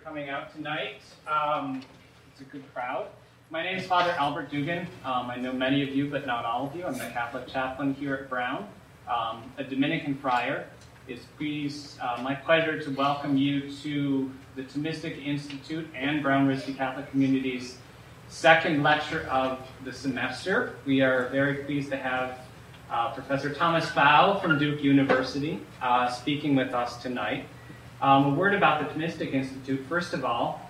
coming out tonight. It's a good crowd. My name is Father Albert Dugan. I know many of you, but not all of you. I'm the Catholic chaplain here at Brown, a Dominican friar. It's my pleasure to welcome you to the Thomistic Institute and Brown Risky Catholic Community's second lecture of the semester. We are very pleased to have Professor Thomas Pfau from Duke University speaking with us tonight. A word about the Thomistic Institute. First of all,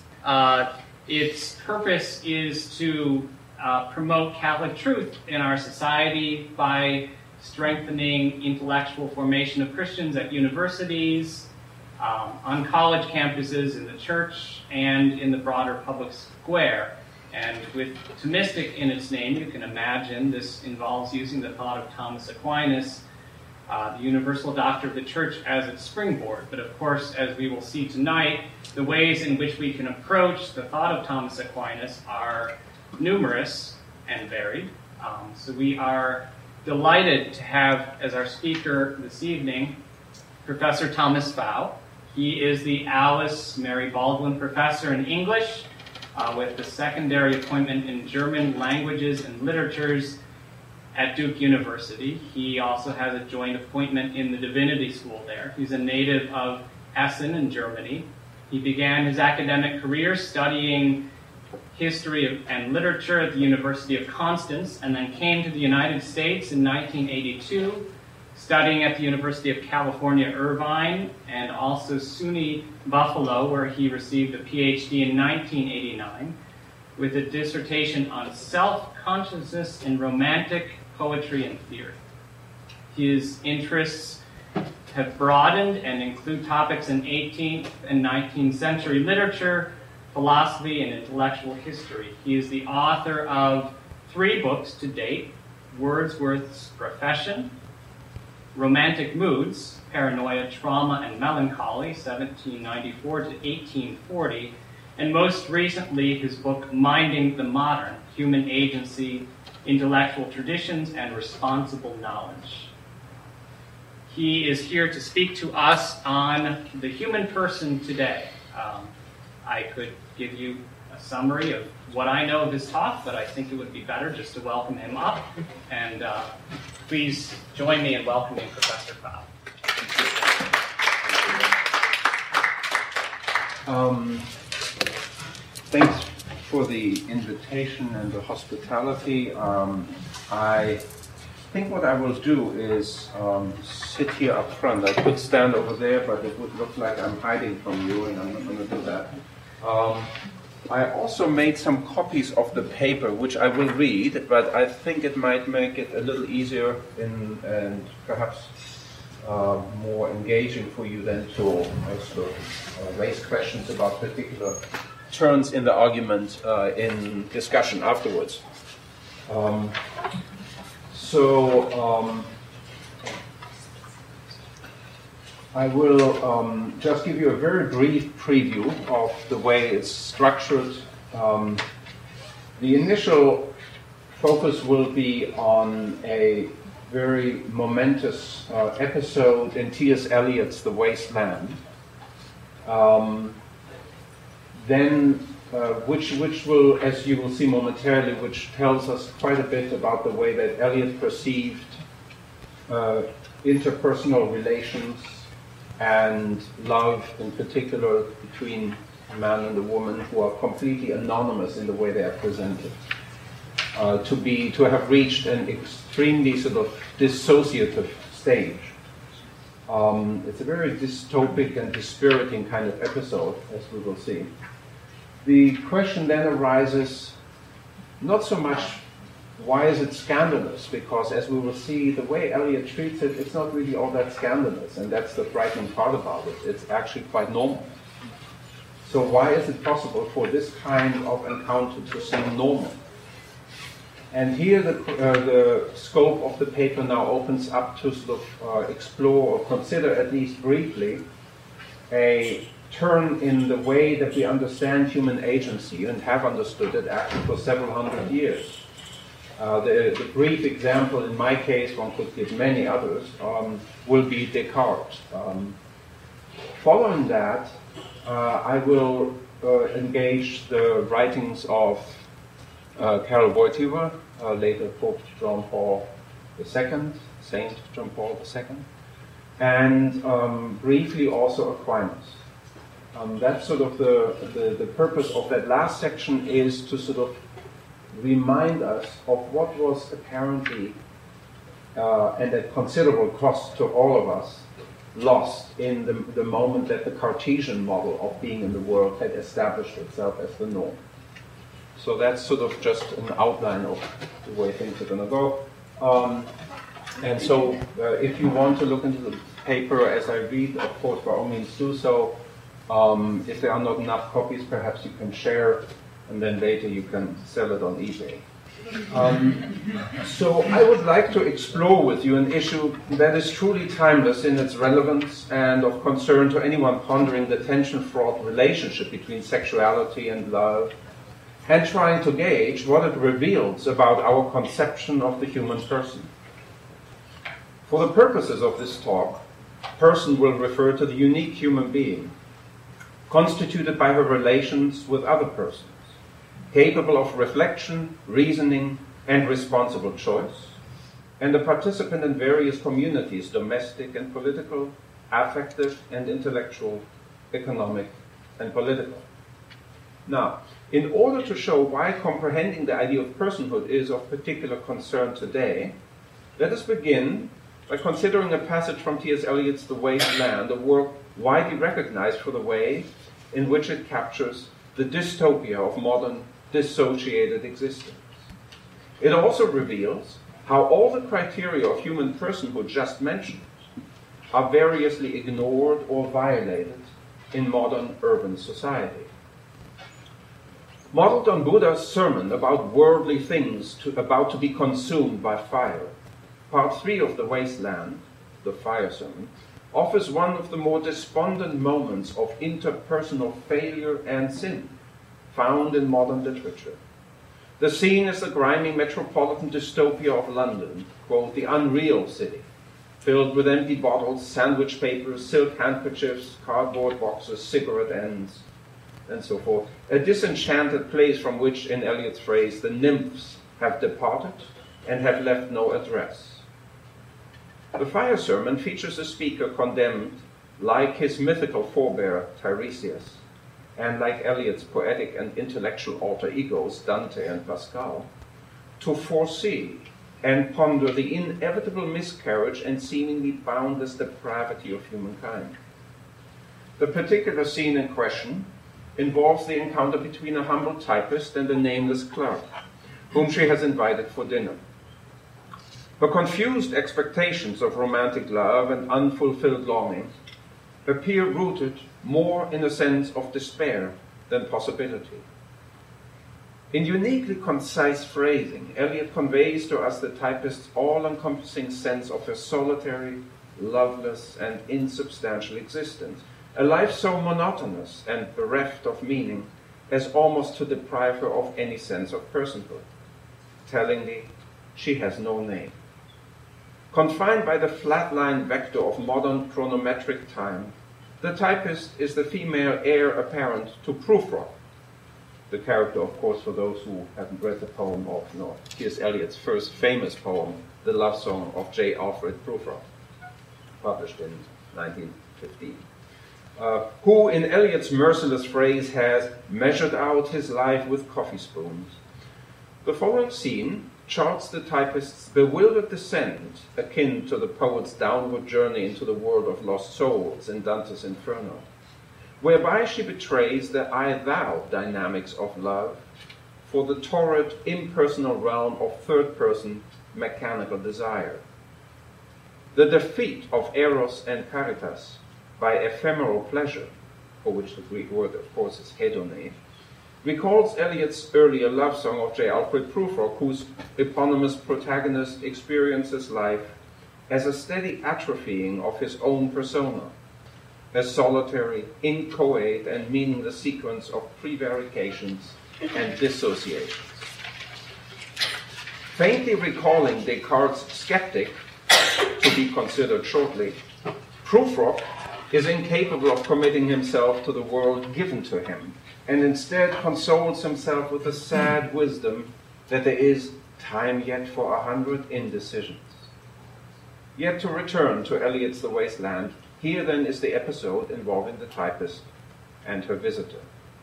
its purpose is to promote Catholic truth in our society by strengthening intellectual formation of Christians at universities, on college campuses, in the church, and in the broader public square. And with Thomistic in its name, you can imagine this involves using the thought of Thomas Aquinas, the universal doctor of the church, as its springboard. But of course, as we will see tonight, the ways in which we can approach the thought of Thomas Aquinas are numerous and varied. So we are delighted to have as our speaker this evening Professor Thomas Pfau. He is the Alice Mary Baldwin Professor in English with the secondary appointment in German languages and literatures at Duke University. He also has a joint appointment in the Divinity School there. He's a native of Essen in Germany. He began his academic career studying history and literature at the University of Constance, and then came to the United States in 1982, studying at the University of California, Irvine, and also SUNY Buffalo, where he received a PhD in 1989, with a dissertation on self-consciousness in romantic poetry and theory. His interests have broadened and include topics in 18th and 19th century literature, philosophy, and intellectual history. He is the author of 3 books to date: Wordsworth's Profession, Romantic Moods, Paranoia, Trauma, and Melancholy, 1794 to 1840, and most recently his book Minding the Modern, Human Agency, Intellectual Traditions, and Responsible Knowledge. He is here to speak to us on the human person today. I could give you a summary of what I know of his talk, but I think it would be better just to welcome him up. And please join me in welcoming Professor Pfau. Thanks for the invitation and the hospitality. I think what I will do is sit here up front. I could stand over there, but it would look like I'm hiding from you, and I'm not going to do that. I also made some copies of the paper, which I will read, but I think it might make it a little easier and perhaps more engaging for you than to also raise questions about particular turns in the argument in discussion afterwards. I will just give you a very brief preview of the way it's structured. The initial focus will be on a very momentous episode in T.S. Eliot's The Waste Land. Which will, as you will see momentarily, which tells us quite a bit about the way that Eliot perceived interpersonal relations and love, in particular between a man and a woman, who are completely anonymous in the way they are presented. To have reached an extremely sort of dissociative stage. It's a very dystopic and dispiriting kind of episode, as we will see. The question then arises, not so much why is it scandalous, because as we will see, the way Eliot treats it, it's not really all that scandalous, and that's the frightening part about it. It's actually quite normal. So why is it possible for this kind of encounter to seem normal? And here the scope of the paper now opens up to sort of explore or consider, at least briefly, a turn in the way that we understand human agency and have understood it actually for several hundred years. The brief example in my case, one could give many others, will be Descartes. Following that, I will engage the writings of Karol Wojtyła, later Pope John Paul II, Saint John Paul II, and briefly also Aquinas. That's sort of the purpose of that last section, is to sort of remind us of what was apparently and at considerable cost to all of us lost in the moment that the Cartesian model of being in the world had established itself as the norm. So that's sort of just an outline of the way things are going to go. And so if you want to look into the paper as I read, of course, by all means do so. If there are not enough copies, perhaps you can share, and then later you can sell it on eBay. So I would like to explore with you an issue that is truly timeless in its relevance and of concern to anyone pondering the tension-fraught relationship between sexuality and love, and trying to gauge what it reveals about our conception of the human person. For the purposes of this talk, person will refer to the unique human being, constituted by her relations with other persons, capable of reflection, reasoning, and responsible choice, and a participant in various communities, domestic and political, affective and intellectual, economic and political. Now, in order to show why comprehending the idea of personhood is of particular concern today, let us begin by considering a passage from T.S. Eliot's The Waste Land, a work widely recognized for the way in which it captures the dystopia of modern dissociated existence. It also reveals how all the criteria of human personhood just mentioned are variously ignored or violated in modern urban society. Modeled on Buddha's sermon about worldly things about to be consumed by fire, Part 3 of The Waste Land, the Fire Sermon, offers one of the more despondent moments of interpersonal failure and sin found in modern literature. The scene is the grimy metropolitan dystopia of London, quote, the unreal city, filled with empty bottles, sandwich papers, silk handkerchiefs, cardboard boxes, cigarette ends, and so forth. A disenchanted place from which, in Eliot's phrase, the nymphs have departed and have left no address. The Fire Sermon features a speaker condemned, like his mythical forebear Tiresias, and like Eliot's poetic and intellectual alter egos Dante and Pascal, to foresee and ponder the inevitable miscarriage and seemingly boundless depravity of humankind. The particular scene in question involves the encounter between a humble typist and a nameless clerk, whom she has invited for dinner. Her confused expectations of romantic love and unfulfilled longings appear rooted more in a sense of despair than possibility. In uniquely concise phrasing, Eliot conveys to us the typist's all-encompassing sense of her solitary, loveless, and insubstantial existence, a life so monotonous and bereft of meaning as almost to deprive her of any sense of personhood. Tellingly, she has no name. Confined by the flat-line vector of modern chronometric time, the typist is the female heir apparent to Prufrock, the character, of course, for those who haven't read the poem of T.S. Eliot's first famous poem, The Love Song of J. Alfred Prufrock, published in 1915, who, in Eliot's merciless phrase, has measured out his life with coffee spoons. The following scene charts the typist's bewildered descent, akin to the poet's downward journey into the world of lost souls in Dante's Inferno, whereby she betrays the I-thou dynamics of love for the torrid, impersonal realm of third-person mechanical desire. The defeat of Eros and Caritas by ephemeral pleasure, for which the Greek word, of course, is hedone, recalls Eliot's earlier love song of J. Alfred Prufrock, whose eponymous protagonist experiences life as a steady atrophying of his own persona, a solitary, inchoate, and meaningless sequence of prevarications and dissociations. Faintly recalling Descartes' skeptic, to be considered shortly, Prufrock is incapable of committing himself to the world given to him, and instead consoles himself with the sad wisdom that there is time yet for 100 indecisions. Yet to return to Eliot's The Waste Land, here then is the episode involving the typist and her visitor.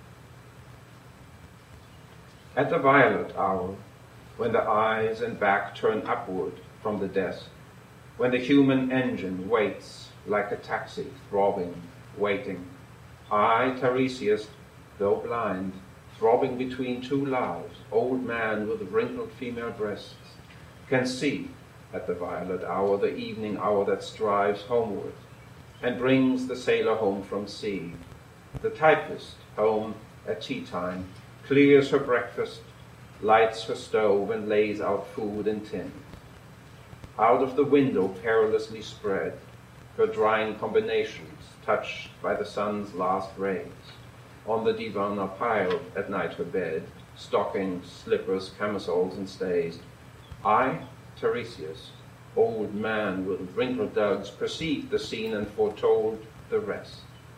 At the violet hour, when the eyes and back turn upward from the desk, when the human engine waits like a taxi, throbbing, waiting, I, Tiresias, though blind, throbbing between two lives, old man with wrinkled female breasts, can see at the violet hour the evening hour that strives homeward and brings the sailor home from sea. The typist, home at tea time, clears her breakfast, lights her stove, and lays out food in tins. Out of the window perilously spread, her drying combinations touched by the sun's last rays. On the divan are piled at night her bed, stockings, slippers, camisoles, and stays. I, Tiresias, old man with wrinkled dugs, perceived the scene and foretold the rest.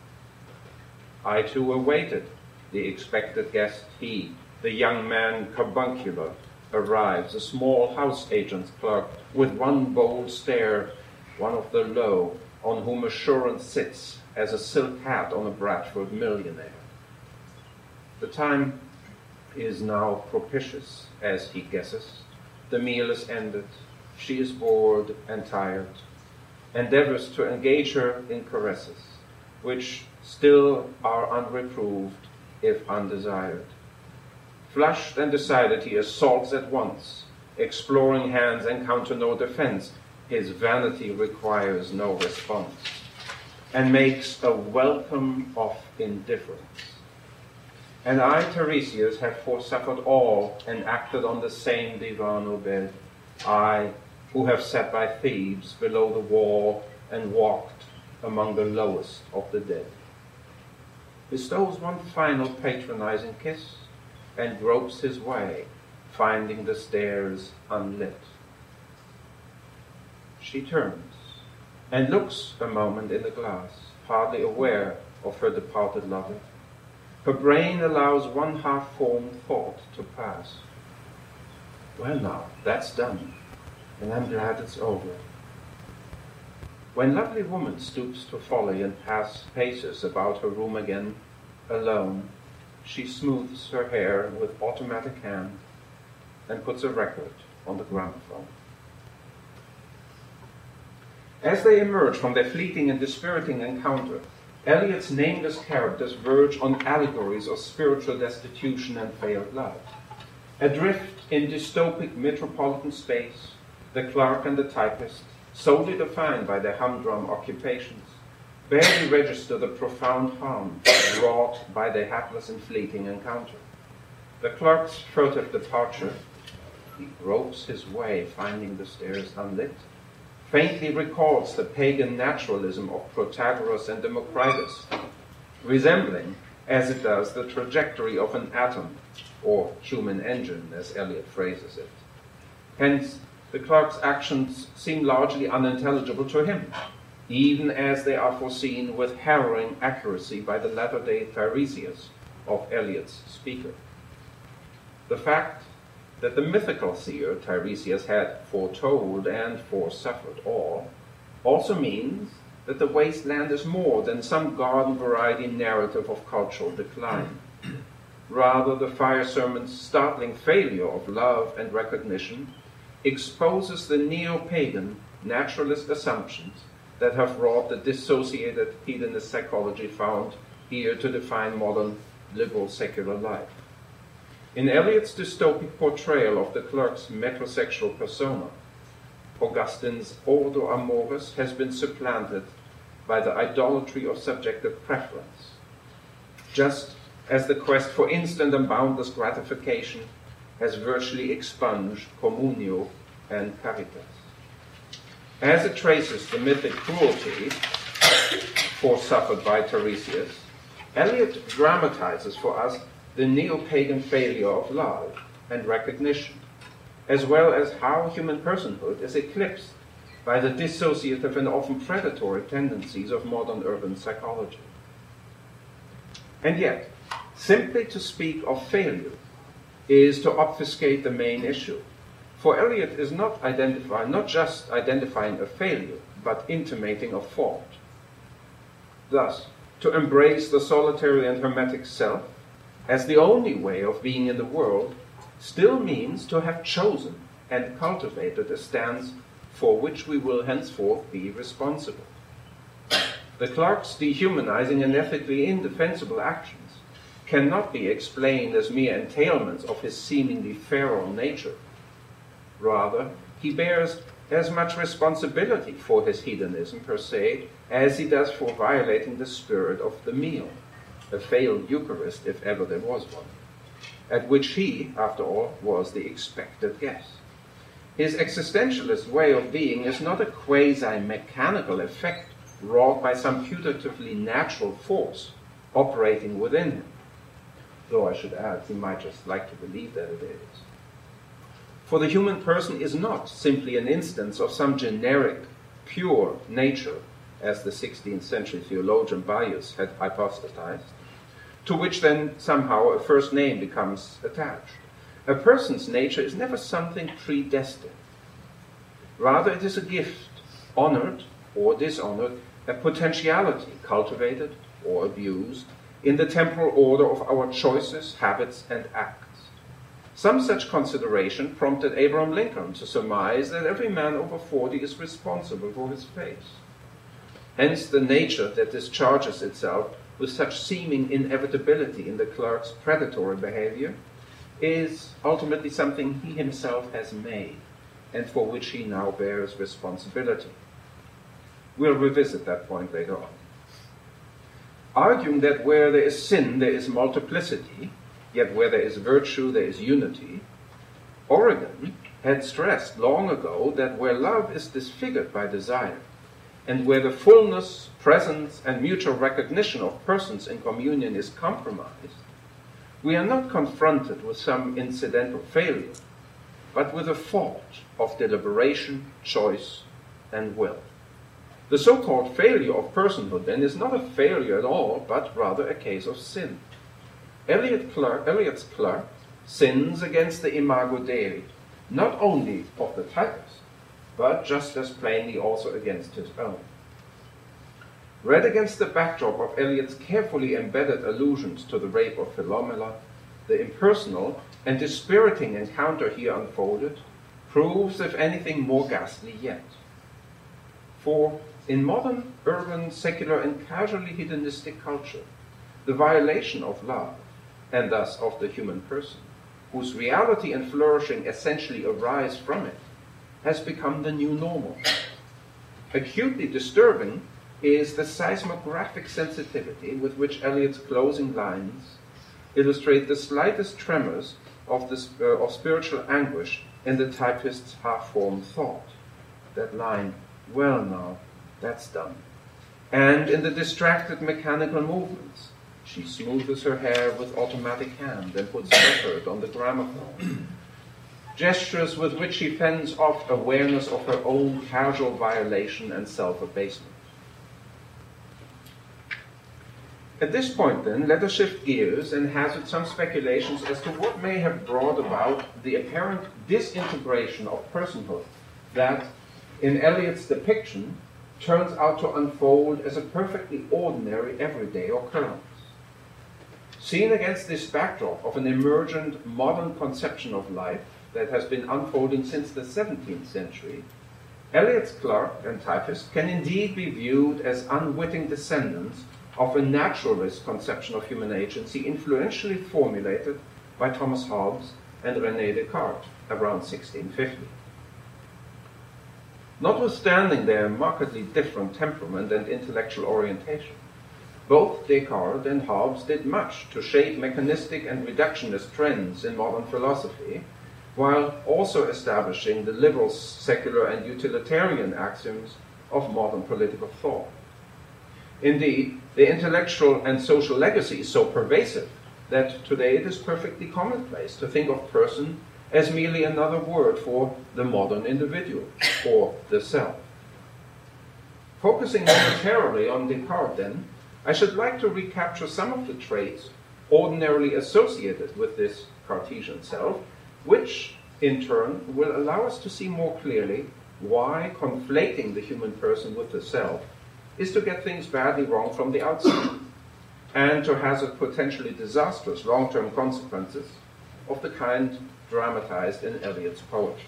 I too awaited the expected guest. He, the young man carbuncular, arrives, a small house agent's clerk, with one bold stare, one of the low, on whom assurance sits as a silk hat on a Bradford millionaire. The time is now propitious, as he guesses. The meal is ended. She is bored and tired, endeavors to engage her in caresses, which still are unreproved if undesired. Flushed and decided, he assaults at once. Exploring hands encounter no defense. His vanity requires no response, and makes a welcome of indifference. And I, Tiresias, have forsuffered all and acted on the same divan or bed. I, who have sat by Thebes below the wall and walked among the lowest of the dead. Bestows one final patronizing kiss and gropes his way, finding the stairs unlit. She turns and looks a moment in the glass, hardly aware of her departed lover. Her brain allows one half-formed thought to pass. Well now, that's done, and I'm glad it's over. When lovely woman stoops to folly and paces about her room again, alone, she smooths her hair with automatic hand and puts a record on the gramophone. As they emerge from their fleeting and dispiriting encounter, Eliot's nameless characters verge on allegories of spiritual destitution and failed love. Adrift in dystopic metropolitan space, the clerk and the typist, solely defined by their humdrum occupations, barely register the profound harm wrought by their hapless and fleeting encounter. The clerk's furtive departure, he gropes his way, finding the stairs unlit, faintly recalls the pagan naturalism of Protagoras and Democritus, resembling, as it does, the trajectory of an atom, or human engine, as Eliot phrases it. Hence, the clerk's actions seem largely unintelligible to him, even as they are foreseen with harrowing accuracy by the latter-day Tiresias of Eliot's speaker. The fact that the mythical seer Tiresias had foretold and forsuffered all also means that the wasteland is more than some garden-variety narrative of cultural decline. Rather, the fire sermon's startling failure of love and recognition exposes the neo-pagan naturalist assumptions that have wrought the dissociated hedonist psychology found here to define modern liberal secular life. In Eliot's dystopic portrayal of the clerk's metrosexual persona, Augustine's ordo amoris has been supplanted by the idolatry of subjective preference, just as the quest for instant and boundless gratification has virtually expunged communio and caritas. As it traces the mythic cruelty forsuffered by Tiresias, Eliot dramatizes for us the neo-pagan failure of love and recognition, as well as how human personhood is eclipsed by the dissociative and often predatory tendencies of modern urban psychology. And yet, simply to speak of failure is to obfuscate the main issue. For Eliot is not just identifying a failure, but intimating a fault. Thus, to embrace the solitary and hermetic self as the only way of being in the world still means to have chosen and cultivated a stance for which we will henceforth be responsible. The clerk's dehumanizing and ethically indefensible actions cannot be explained as mere entailments of his seemingly feral nature. Rather, he bears as much responsibility for his hedonism per se as he does for violating the spirit of the meal, a failed Eucharist if ever there was one, at which he, after all, was the expected guest. His existentialist way of being is not a quasi-mechanical effect wrought by some putatively natural force operating within him, though I should add he might just like to believe that it is. For the human person is not simply an instance of some generic, pure nature, as the 16th century theologian Bayus had hypothesized, to which then somehow a first name becomes attached. A person's nature is never something predestined. Rather, it is a gift, honored or dishonored, a potentiality cultivated or abused in the temporal order of our choices, habits, and acts. Some such consideration prompted Abraham Lincoln to surmise that every man over 40 is responsible for his fate. Hence, the nature that discharges itself with such seeming inevitability in the clerk's predatory behavior is ultimately something he himself has made, and for which he now bears responsibility. We'll revisit that point later on. Arguing that where there is sin, there is multiplicity, yet where there is virtue, there is unity, Origen had stressed long ago that where love is disfigured by desire, and where the fullness, presence, and mutual recognition of persons in communion is compromised, we are not confronted with some incidental failure, but with a fault of deliberation, choice, and will. The so-called failure of personhood, then, is not a failure at all, but rather a case of sin. Eliot's clerk sins against the imago Dei, not only of the typist, but just as plainly also against his own. Read against the backdrop of Eliot's carefully embedded allusions to the rape of Philomela, the impersonal and dispiriting encounter here unfolded proves, if anything, more ghastly yet. For in modern, urban, secular, and casually hedonistic culture, the violation of love, and thus of the human person, whose reality and flourishing essentially arise from it, has become the new normal. Acutely disturbing is the seismographic sensitivity with which Eliot's closing lines illustrate the slightest tremors of spiritual anguish in the typist's half-formed thought. That line, "Well now, that's done." And in the distracted mechanical movements, she smoothes her hair with automatic hand and puts record on the gramophone. Gestures with which she fends off awareness of her own casual violation and self-abasement. At this point, then, let us shift gears and hazard some speculations as to what may have brought about the apparent disintegration of personhood that, in Eliot's depiction, turns out to unfold as a perfectly ordinary, everyday occurrence. Seen against this backdrop of an emergent modern conception of life that has been unfolding since the 17th century, Eliot's clerk and typist can indeed be viewed as unwitting descendants of a naturalist conception of human agency influentially formulated by Thomas Hobbes and René Descartes around 1650. Notwithstanding their markedly different temperament and intellectual orientation, both Descartes and Hobbes did much to shape mechanistic and reductionist trends in modern philosophy, while also establishing the liberal, secular, and utilitarian axioms of modern political thought. Indeed, the intellectual and social legacy is so pervasive that today it is perfectly commonplace to think of person as merely another word for the modern individual, or the self. Focusing momentarily on Descartes, then, I should like to recapture some of the traits ordinarily associated with this Cartesian self, which, in turn, will allow us to see more clearly why conflating the human person with the self is to get things badly wrong from the outset, and to hazard potentially disastrous long-term consequences of the kind dramatized in Eliot's poetry.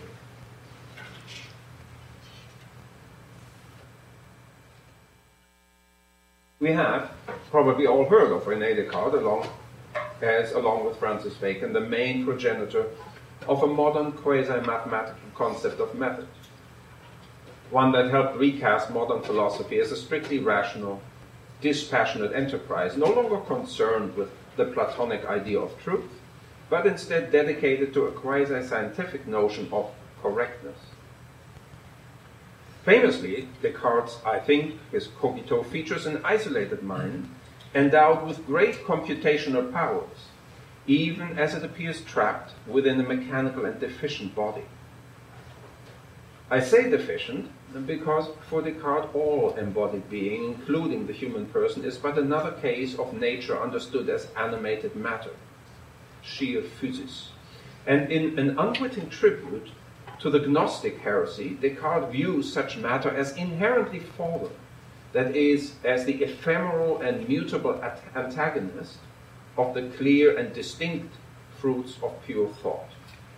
We have probably all heard of René Descartes, along with Francis Bacon, the main progenitor of a modern quasi-mathematical concept of method, one that helped recast modern philosophy as a strictly rational, dispassionate enterprise, no longer concerned with the Platonic idea of truth, but instead dedicated to a quasi-scientific notion of correctness. Famously, Descartes, I think, his cogito features an isolated mind endowed with great computational powers, even as it appears trapped within a mechanical and deficient body. I say deficient because for Descartes all embodied being, including the human person, is but another case of nature understood as animated matter, sheer physis. And in an unwitting tribute to the Gnostic heresy, Descartes views such matter as inherently fallen, that is, as the ephemeral and mutable antagonist of the clear and distinct fruits of pure thought.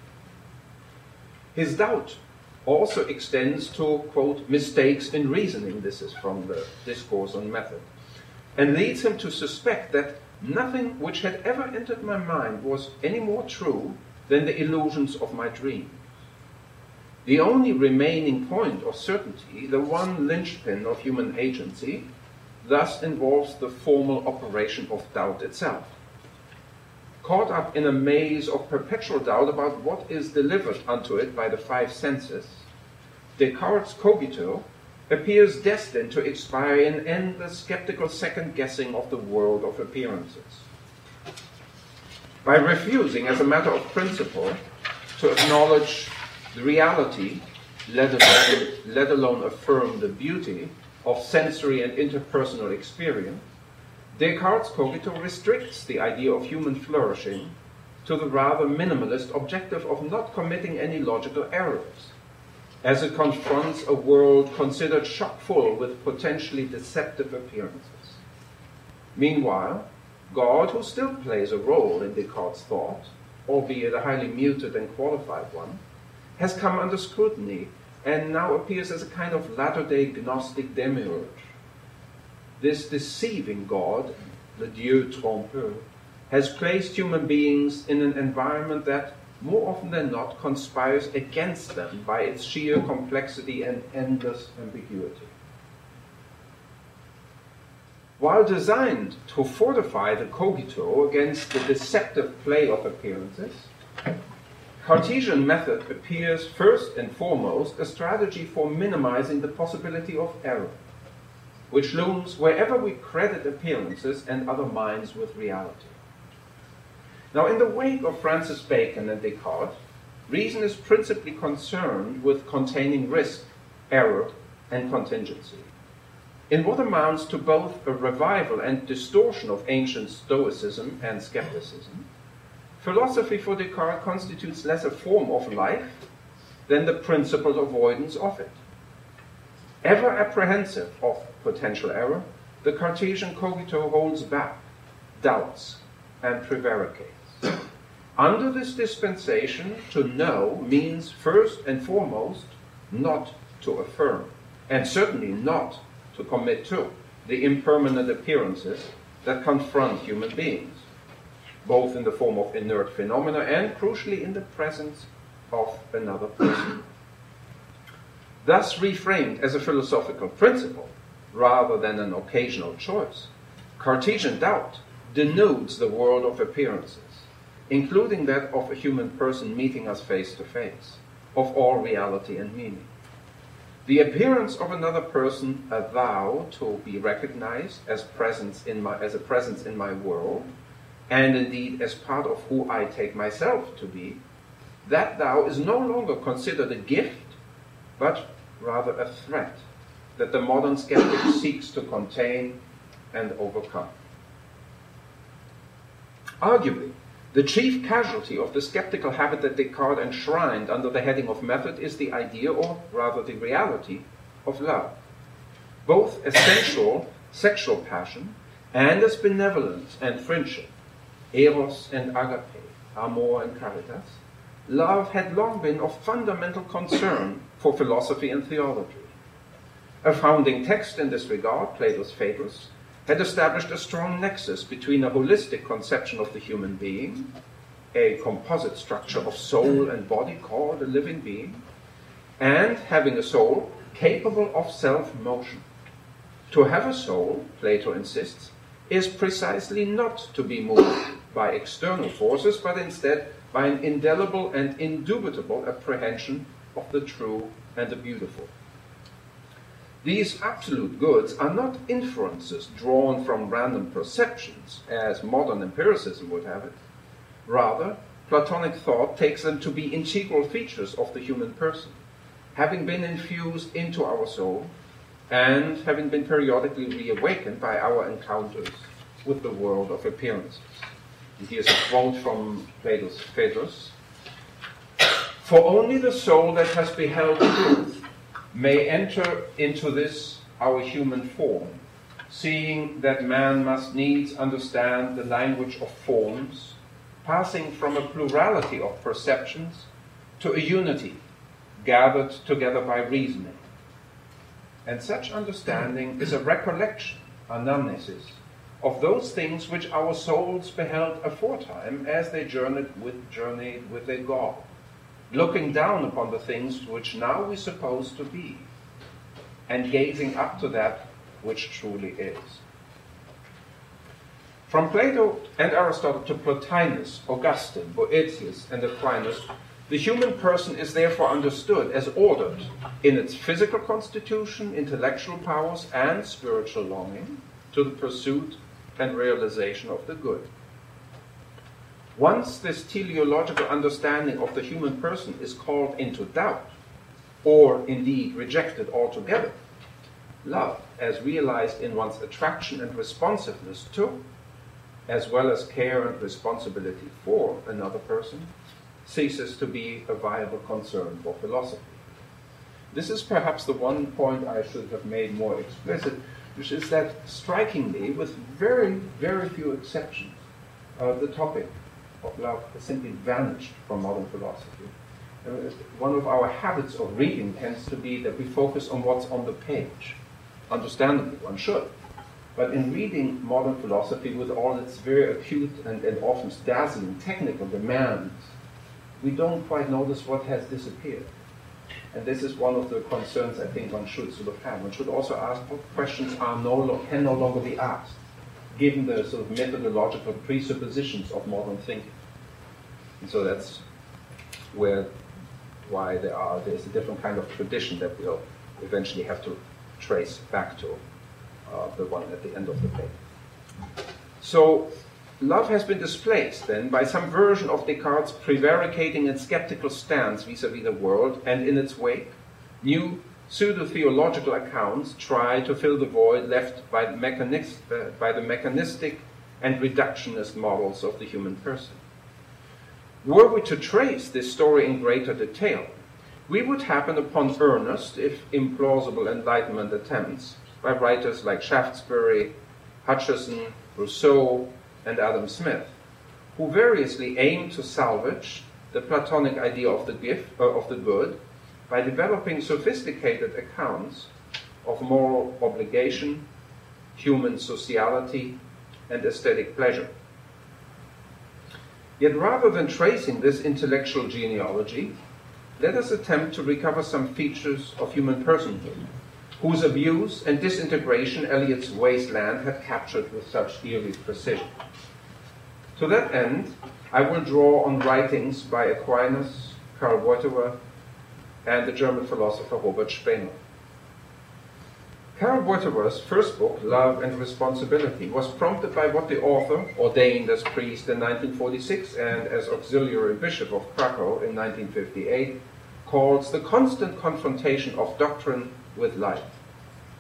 His doubt also extends to, quote, mistakes in reasoning, this is from the Discourse on Method, and leads him to suspect that nothing which had ever entered my mind was any more true than the illusions of my dream. The only remaining point of certainty, the one linchpin of human agency, thus involves the formal operation of doubt itself. Caught up in a maze of perpetual doubt about what is delivered unto it by the five senses, Descartes' cogito appears destined to expire in endless skeptical second-guessing of the world of appearances. By refusing, as a matter of principle, to acknowledge the reality, let alone affirm the beauty, of sensory and interpersonal experience, Descartes' cogito restricts the idea of human flourishing to the rather minimalist objective of not committing any logical errors, as it confronts a world considered chock-full with potentially deceptive appearances. Meanwhile, God, who still plays a role in Descartes' thought, albeit a highly muted and qualified one, has come under scrutiny and now appears as a kind of latter-day Gnostic demiurge. This deceiving God, le Dieu trompeur, has placed human beings in an environment that, more often than not, conspires against them by its sheer complexity and endless ambiguity. While designed to fortify the cogito against the deceptive play of appearances, Cartesian method appears first and foremost a strategy for minimizing the possibility of error, which looms wherever we credit appearances and other minds with reality. Now, in the wake of Francis Bacon and Descartes, reason is principally concerned with containing risk, error, and contingency, in what amounts to both a revival and distortion of ancient Stoicism and skepticism. Philosophy for Descartes constitutes less a form of life than the principled avoidance of it. Ever apprehensive of potential error, the Cartesian cogito holds back, doubts, and prevaricates. Under this dispensation, to know means first and foremost not to affirm, and certainly not to commit to, the impermanent appearances that confront human beings, both in the form of inert phenomena and, crucially, in the presence of another person. Thus reframed as a philosophical principle, rather than an occasional choice, Cartesian doubt denudes the world of appearances, including that of a human person meeting us face to face, of all reality and meaning. The appearance of another person, a thou to be recognized as a presence in my world, and indeed as part of who I take myself to be, that thou is no longer considered a gift, but rather a threat, that the modern skeptic seeks to contain and overcome. Arguably, the chief casualty of the skeptical habit that Descartes enshrined under the heading of method is the idea, or rather the reality, of love. Both as sensual, sexual passion, and as benevolence and friendship, eros and agape, amor and caritas, love had long been of fundamental concern for philosophy and theology. A founding text in this regard, Plato's Phaedrus, had established a strong nexus between a holistic conception of the human being, a composite structure of soul and body called a living being, and having a soul capable of self-motion. To have a soul, Plato insists, is precisely not to be moved by external forces, but instead by an indelible and indubitable apprehension of the true and the beautiful. These absolute goods are not inferences drawn from random perceptions, as modern empiricism would have it. Rather, Platonic thought takes them to be integral features of the human person, having been infused into our soul and having been periodically reawakened by our encounters with the world of appearances. And here's a quote from Plato's Phaedrus. "For only the soul that has beheld truth may enter into this our human form, seeing that man must needs understand the language of forms, passing from a plurality of perceptions to a unity gathered together by reasoning. And such understanding is a recollection, anamnesis, of those things which our souls beheld aforetime as they journeyed with their God, looking down upon the things which now we suppose to be, and gazing up to that which truly is." From Plato and Aristotle to Plotinus, Augustine, Boethius, and Aquinas, the human person is therefore understood as ordered in its physical constitution, intellectual powers, and spiritual longing to the pursuit and realization of the good. Once this teleological understanding of the human person is called into doubt, or indeed rejected altogether, love, as realized in one's attraction and responsiveness to, as well as care and responsibility for another person, ceases to be a viable concern for philosophy. This is perhaps the one point I should have made more explicit, which is that strikingly, with very, very few exceptions, the topic of love has simply vanished from modern philosophy. One of our habits of reading tends to be that we focus on what's on the page. Understandably, one should. But in reading modern philosophy with all its very acute and often dazzling technical demands, we don't quite notice what has disappeared. And this is one of the concerns I think one should sort of have. One should also ask what questions can no longer be asked, given the sort of methodological presuppositions of modern thinking. And so that's why there's a different kind of tradition that we'll eventually have to trace back to the one at the end of the page. So love has been displaced then by some version of Descartes' prevaricating and skeptical stance vis-à-vis the world, and in its wake, new pseudo-theological accounts try to fill the void left by the mechanistic and reductionist models of the human person. Were we to trace this story in greater detail, we would happen upon earnest, if implausible, Enlightenment attempts by writers like Shaftesbury, Hutcheson, Rousseau, and Adam Smith, who variously aim to salvage the Platonic idea of the good by developing sophisticated accounts of moral obligation, human sociality, and aesthetic pleasure. Yet rather than tracing this intellectual genealogy, let us attempt to recover some features of human personhood, whose abuse and disintegration Eliot's Wasteland had captured with such eerie precision. To that end, I will draw on writings by Aquinas, Karl Wojtyła, and the German philosopher Robert Spener. Karl Wojtyła's first book, Love and Responsibility, was prompted by what the author, ordained as priest in 1946 and as auxiliary bishop of Krakow in 1958, calls the constant confrontation of doctrine with life.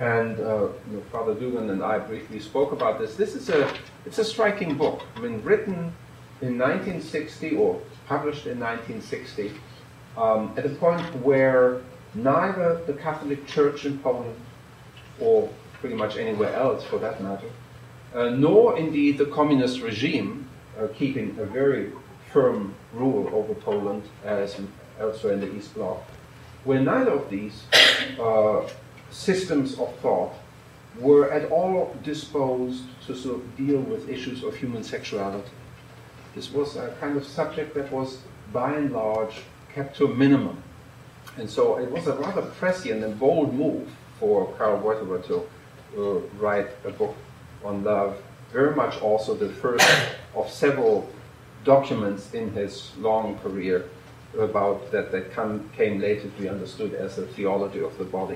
And Father Dugan and I briefly spoke about this. It's a striking book. I mean, written in 1960 or published in 1960, at a point where neither the Catholic Church in Poland, or pretty much anywhere else for that matter, nor indeed the communist regime, keeping a very firm rule over Poland as elsewhere in the East Bloc, where neither of these systems of thought were at all disposed to sort of deal with issues of human sexuality. This was a kind of subject that was, by and large, kept to a minimum. And so it was a rather prescient and bold move for Karl Wojtyła to write a book on love, very much also the first of several documents in his long career about that came later to be understood as a theology of the body.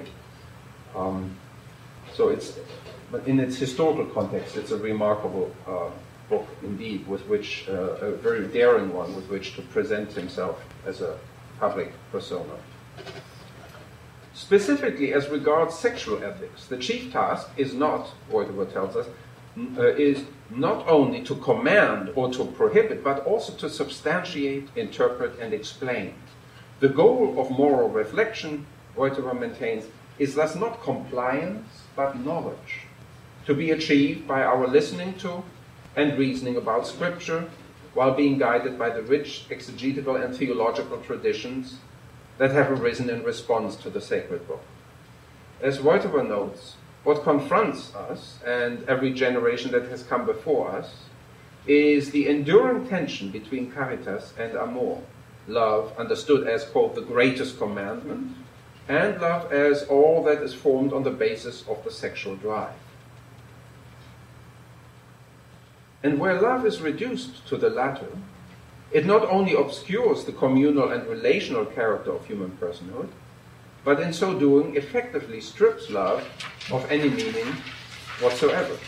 But in its historical context, it's a remarkable book indeed, with which a very daring one, with which to present himself as a public persona. Specifically, as regards sexual ethics, the chief task is not, Wojtyła tells us, is not only to command or to prohibit, but also to substantiate, interpret, and explain. The goal of moral reflection, Wojtyła maintains, is thus not compliance, but knowledge, to be achieved by our listening to and reasoning about Scripture, while being guided by the rich exegetical and theological traditions that have arisen in response to the sacred book. As Wojtyła notes, what confronts us, and every generation that has come before us, is the enduring tension between caritas and amor, love understood as, quote, the greatest commandment, and love as all that is formed on the basis of the sexual drive. And where love is reduced to the latter, it not only obscures the communal and relational character of human personhood, but in so doing effectively strips love of any meaning whatsoever.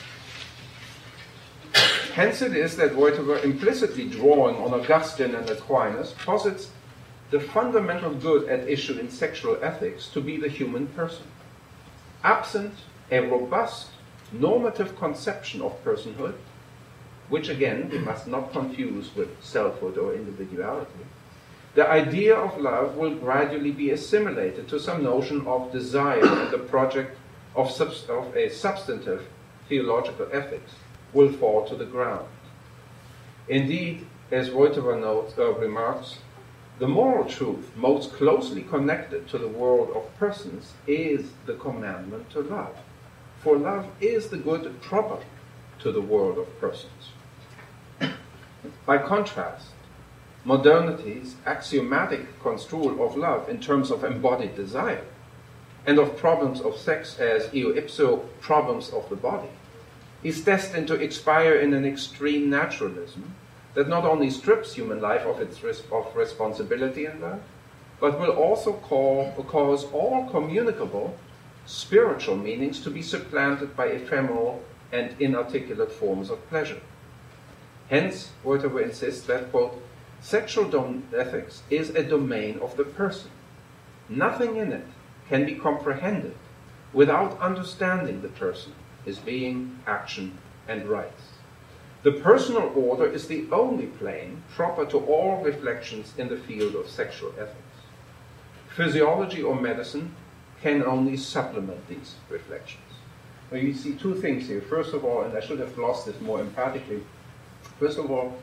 Hence it is that Wojtyła, implicitly drawing on Augustine and Aquinas, posits the fundamental good at issue in sexual ethics to be the human person. Absent a robust normative conception of personhood, which again we must not confuse with selfhood or individuality, the idea of love will gradually be assimilated to some notion of desire, and the project of a substantive theological ethics will fall to the ground. Indeed, as Wojtyła remarks, the moral truth most closely connected to the world of persons is the commandment to love, for love is the good proper to the world of persons. By contrast, modernity's axiomatic construal of love in terms of embodied desire and of problems of sex as eo ipso problems of the body is destined to expire in an extreme naturalism that not only strips human life of its responsibility in love, but will also cause all communicable spiritual meanings to be supplanted by ephemeral and inarticulate forms of pleasure. Hence, Wojtyła insists that, quote, sexual ethics is a domain of the person. Nothing in it can be comprehended without understanding the person, his being, action, and rights. The personal order is the only plane proper to all reflections in the field of sexual ethics. Physiology or medicine can only supplement these reflections. Now you see two things here. First of all, and I should have glossed this more emphatically, first of all,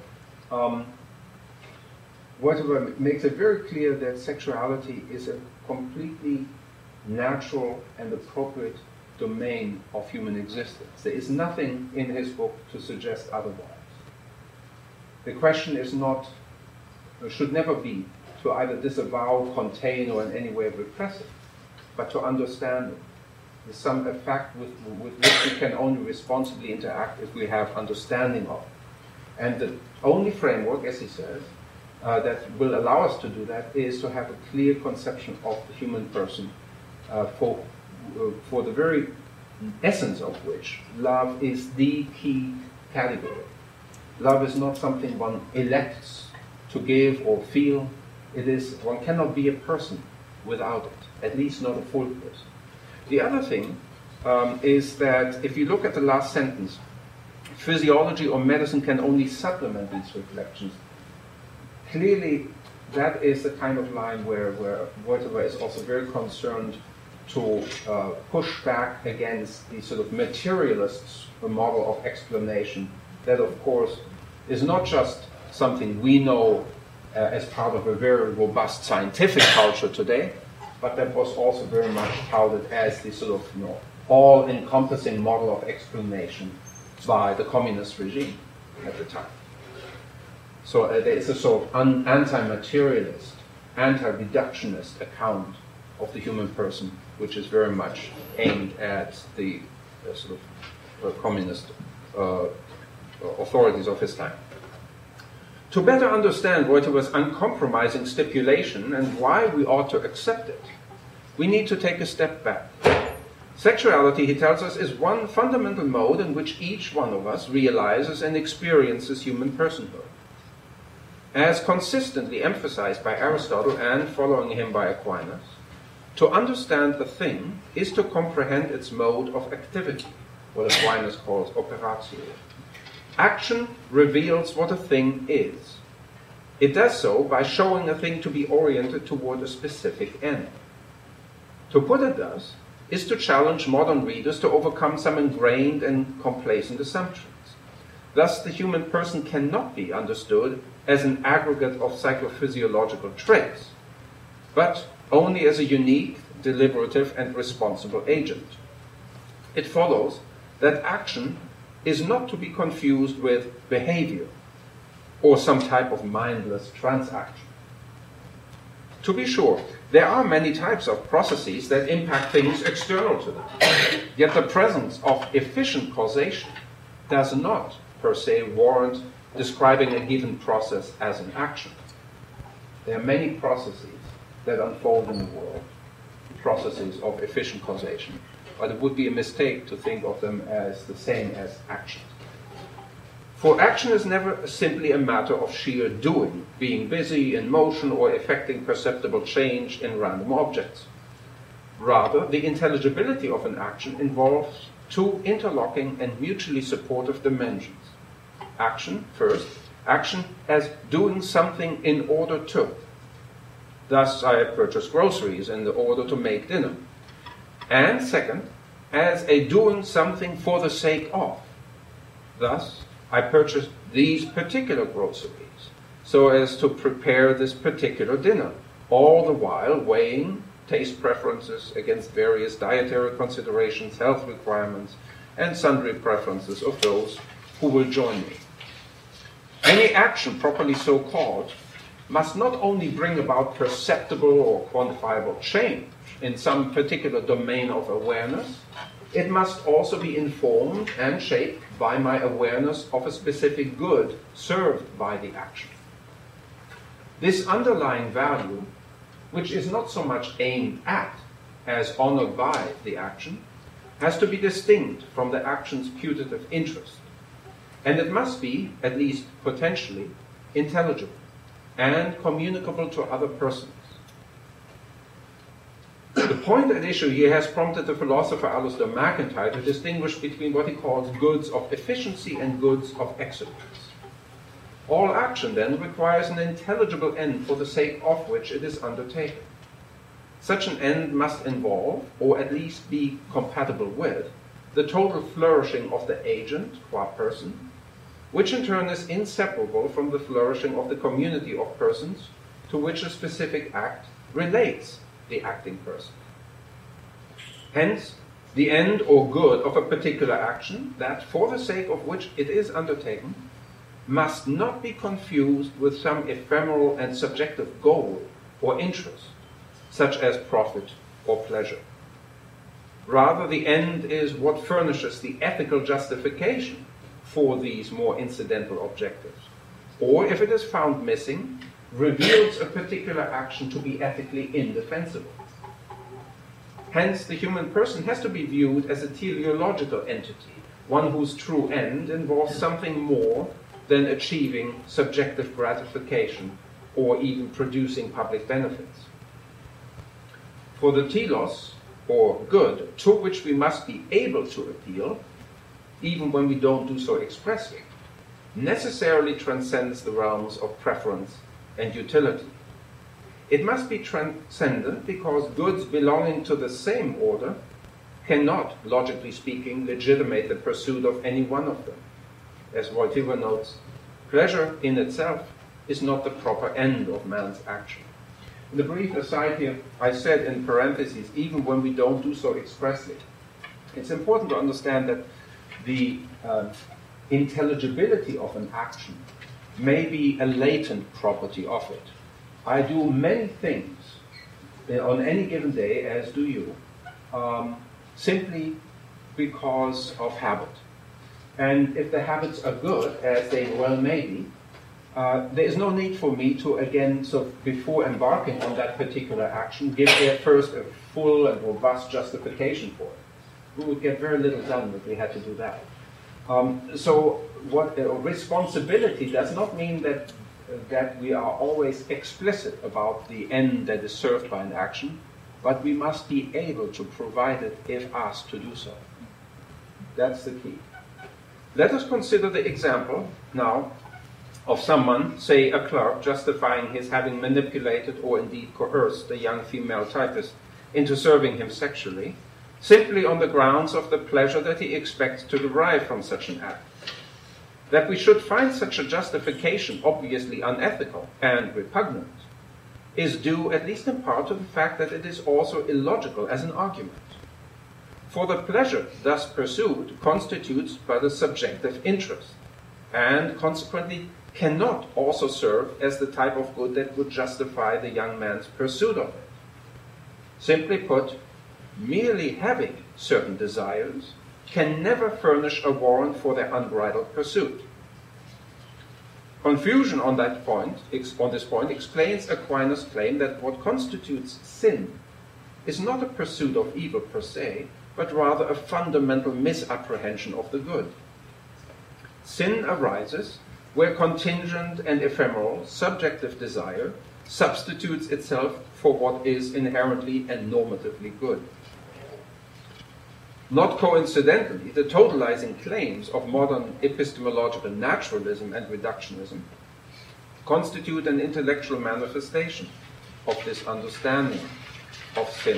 Wojtyła makes it very clear that sexuality is a completely natural and appropriate domain of human existence. There is nothing in his book to suggest otherwise. The question is not, should never be, to either disavow, contain, or in any way repress it, but to understand it. It's a fact with which we can only responsibly interact if we have understanding of it. And the only framework, as he says, that will allow us to do that is to have a clear conception of the human person, for the very essence of which love is the key category. Love is not something one elects to give or feel. It is, one cannot be a person without it, at least not a full person. The other thing is that if you look at the last sentence, physiology or medicine can only supplement these reflections. Clearly, that is the kind of line where Reuterer is also very concerned to push back against the sort of materialist model of explanation that, of course, is not just something we know as part of a very robust scientific culture today, but that was also very much touted as the sort of all-encompassing model of explanation by the communist regime at the time. So there is a sort of anti-materialist, anti-reductionist account of the human person, which is very much aimed at the sort of communist authorities of his time. To better understand Reuterer's uncompromising stipulation and why we ought to accept it, we need to take a step back. Sexuality, he tells us, is one fundamental mode in which each one of us realizes and experiences human personhood. As consistently emphasized by Aristotle and following him by Aquinas, to understand a thing is to comprehend its mode of activity, what Aquinas calls operatio. Action reveals what a thing is. It does so by showing a thing to be oriented toward a specific end. To put it thus is to challenge modern readers to overcome some ingrained and complacent assumptions. Thus, the human person cannot be understood as an aggregate of psychophysiological traits, but only as a unique, deliberative, and responsible agent. It follows that action is not to be confused with behavior or some type of mindless transaction. To be sure, there are many types of processes that impact things external to them, yet the presence of efficient causation does not, per se, warrant describing a given process as an action. There are many processes that unfold in the world, processes of efficient causation, but it would be a mistake to think of them as the same as action. For action is never simply a matter of sheer doing, being busy, in motion, or effecting perceptible change in random objects. Rather, the intelligibility of an action involves two interlocking and mutually supportive dimensions. Action, first, action as doing something in order to. Thus, I purchase groceries in order to make dinner. And second, as a doing something for the sake of. Thus, I purchase these particular groceries so as to prepare this particular dinner, all the while weighing taste preferences against various dietary considerations, health requirements, and sundry preferences of those who will join me. Any action properly so called must not only bring about perceptible or quantifiable change in some particular domain of awareness, it must also be informed and shaped by my awareness of a specific good served by the action. This underlying value, which is not so much aimed at as honored by the action, has to be distinct from the action's putative interest. And it must be, at least potentially, intelligible and communicable to other persons. The point at issue here has prompted the philosopher Alasdair MacIntyre to distinguish between what he calls goods of efficiency and goods of excellence. All action, then, requires an intelligible end for the sake of which it is undertaken. Such an end must involve, or at least be compatible with, the total flourishing of the agent, qua person, which in turn is inseparable from the flourishing of the community of persons to which a specific act relates the acting person. Hence, the end or good of a particular action, that for the sake of which it is undertaken, must not be confused with some ephemeral and subjective goal or interest, such as profit or pleasure. Rather, the end is what furnishes the ethical justification for these more incidental objectives, or if it is found missing, reveals a particular action to be ethically indefensible. Hence, the human person has to be viewed as a teleological entity, one whose true end involves something more than achieving subjective gratification or even producing public benefits. For the telos, or good, to which we must be able to appeal, even when we don't do so expressly, necessarily transcends the realms of preference and utility. It must be transcendent because goods belonging to the same order cannot, logically speaking, legitimate the pursuit of any one of them. As Wojtyła notes, pleasure in itself is not the proper end of man's action. In the brief aside here, I said in parentheses, even when we don't do so expressly. It's important to understand that the intelligibility of an action may be a latent property of it. I do many things on any given day, as do you, simply because of habit. And if the habits are good, as they well may be, there is no need for me to, again, so before embarking on that particular action, give there first a full and robust justification for it. We would get very little done if we had to do that. So what responsibility does not mean that we are always explicit about the end that is served by an action, but we must be able to provide it if asked to do so. That's the key. Let us consider the example now of someone, say a clerk, justifying his having manipulated or indeed coerced a young female typist into serving him sexually, simply on the grounds of the pleasure that he expects to derive from such an act. That we should find such a justification obviously unethical and repugnant is due, at least in part, to the fact that it is also illogical as an argument. For the pleasure thus pursued constitutes but a subjective interest, and consequently cannot also serve as the type of good that would justify the young man's pursuit of it. Simply put, merely having certain desires can never furnish a warrant for their unbridled pursuit. Confusion on this point explains Aquinas' claim that what constitutes sin is not a pursuit of evil per se, but rather a fundamental misapprehension of the good. Sin arises where contingent and ephemeral subjective desire substitutes itself for what is inherently and normatively good. Not coincidentally, the totalizing claims of modern epistemological naturalism and reductionism constitute an intellectual manifestation of this understanding of sin.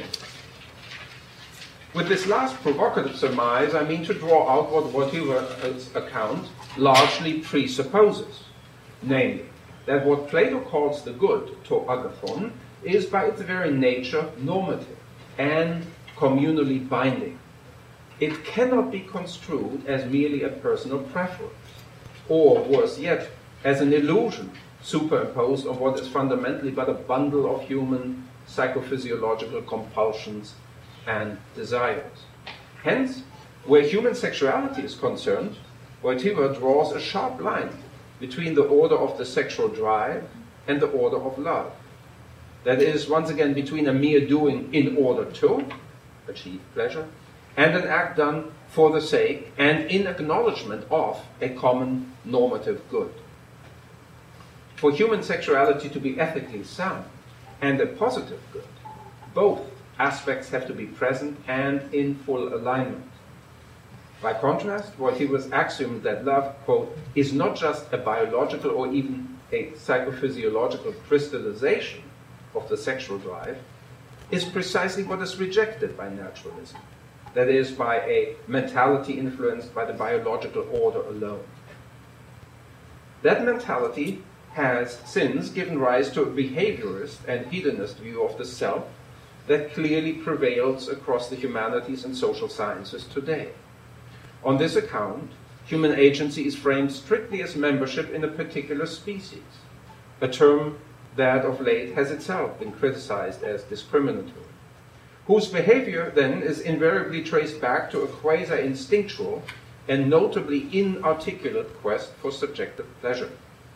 With this last provocative surmise, I mean to draw out what Wojtyła's account largely presupposes, namely, that what Plato calls the good, to agathon, is by its very nature normative and communally binding. It cannot be construed as merely a personal preference, or worse yet, as an illusion superimposed on what is fundamentally but a bundle of human psychophysiological compulsions and desires. Hence, where human sexuality is concerned, Wojtyła draws a sharp line between the order of the sexual drive and the order of love. That is, once again, between a mere doing in order to achieve pleasure and an act done for the sake and in acknowledgement of a common normative good. For human sexuality to be ethically sound and a positive good, both aspects have to be present and in full alignment. By contrast, Wojtyła's axiom that love, quote, is not just a biological or even a psychophysiological crystallization of the sexual drive, is precisely what is rejected by naturalism. That is, by a mentality influenced by the biological order alone. That mentality has since given rise to a behaviorist and hedonist view of the self that clearly prevails across the humanities and social sciences today. On this account, human agency is framed strictly as membership in a particular species, a term that of late has itself been criticized as discriminatory, whose behavior then is invariably traced back to a quasi-instinctual and notably inarticulate quest for subjective pleasure.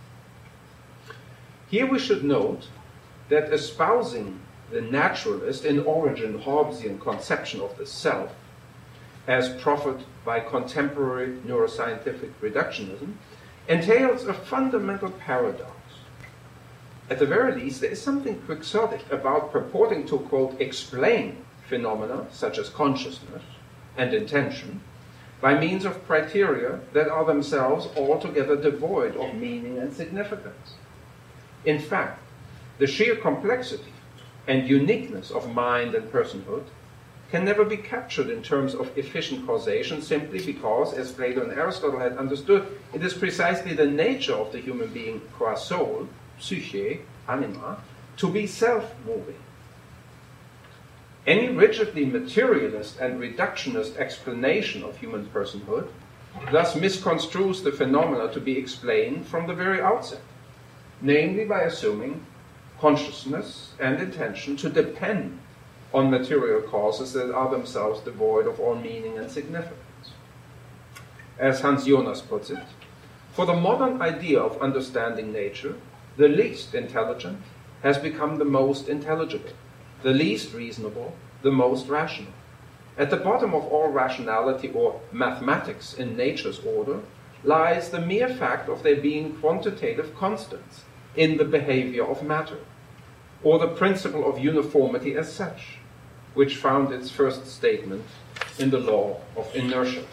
Here we should note that espousing the naturalist in origin Hobbesian conception of the self, as proffered by contemporary neuroscientific reductionism, entails a fundamental paradox. At the very least, there is something quixotic about purporting to, quote, explain phenomena such as consciousness and intention by means of criteria that are themselves altogether devoid of meaning and significance. In fact, the sheer complexity and uniqueness of mind and personhood can never be captured in terms of efficient causation simply because, as Plato and Aristotle had understood, it is precisely the nature of the human being qua soul, psyche, anima, to be self-moving. Any rigidly materialist and reductionist explanation of human personhood thus misconstrues the phenomena to be explained from the very outset, namely by assuming consciousness and intention to depend on material causes that are themselves devoid of all meaning and significance. As Hans Jonas puts it, for the modern idea of understanding nature, the least intelligent has become the most intelligible, the least reasonable, the most rational. At the bottom of all rationality or mathematics in nature's order lies the mere fact of there being quantitative constants in the behavior of matter, or the principle of uniformity as such, which found its first statement in the law of inertia.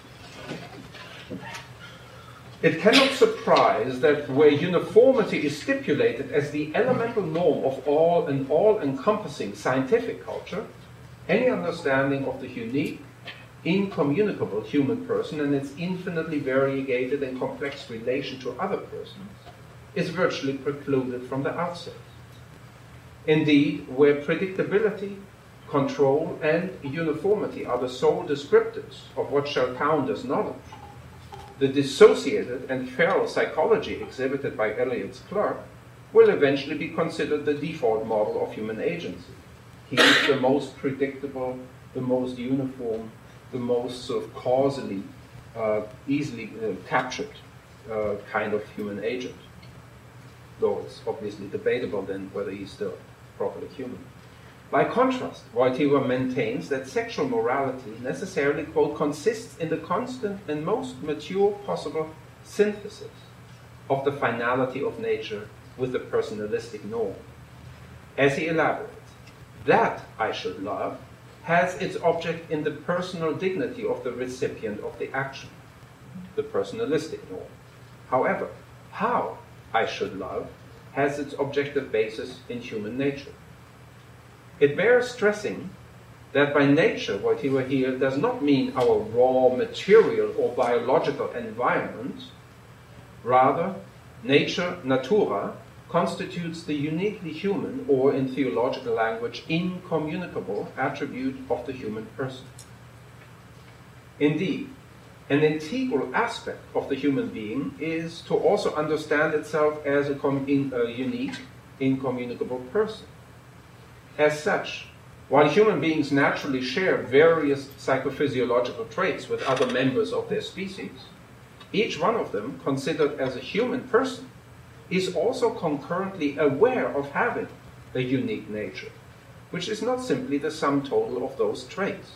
It cannot surprise that where uniformity is stipulated as the elemental norm of all and all-encompassing scientific culture, any understanding of the unique, incommunicable human person and its infinitely variegated and complex relation to other persons is virtually precluded from the outset. Indeed, where predictability, control, and uniformity are the sole descriptors of what shall count as knowledge, the dissociated and feral psychology exhibited by Eliot's Clark will eventually be considered the default model of human agency. He is the most predictable, the most uniform, the most sort of causally, easily captured kind of human agent. Though it's obviously debatable then whether he's still properly human. By contrast, Wojtyła maintains that sexual morality necessarily, quote, consists in the constant and most mature possible synthesis of the finality of nature with the personalistic norm. As he elaborates, that I should love has its object in the personal dignity of the recipient of the action, the personalistic norm. However, how I should love has its objective basis in human nature. It bears stressing that by nature, Wojtyła here does not mean our raw material or biological environment. Rather, nature, natura, constitutes the uniquely human, or in theological language, incommunicable attribute of the human person. Indeed, an integral aspect of the human being is to also understand itself as a unique, incommunicable person. As such, while human beings naturally share various psychophysiological traits with other members of their species, each one of them, considered as a human person, is also concurrently aware of having a unique nature, which is not simply the sum total of those traits.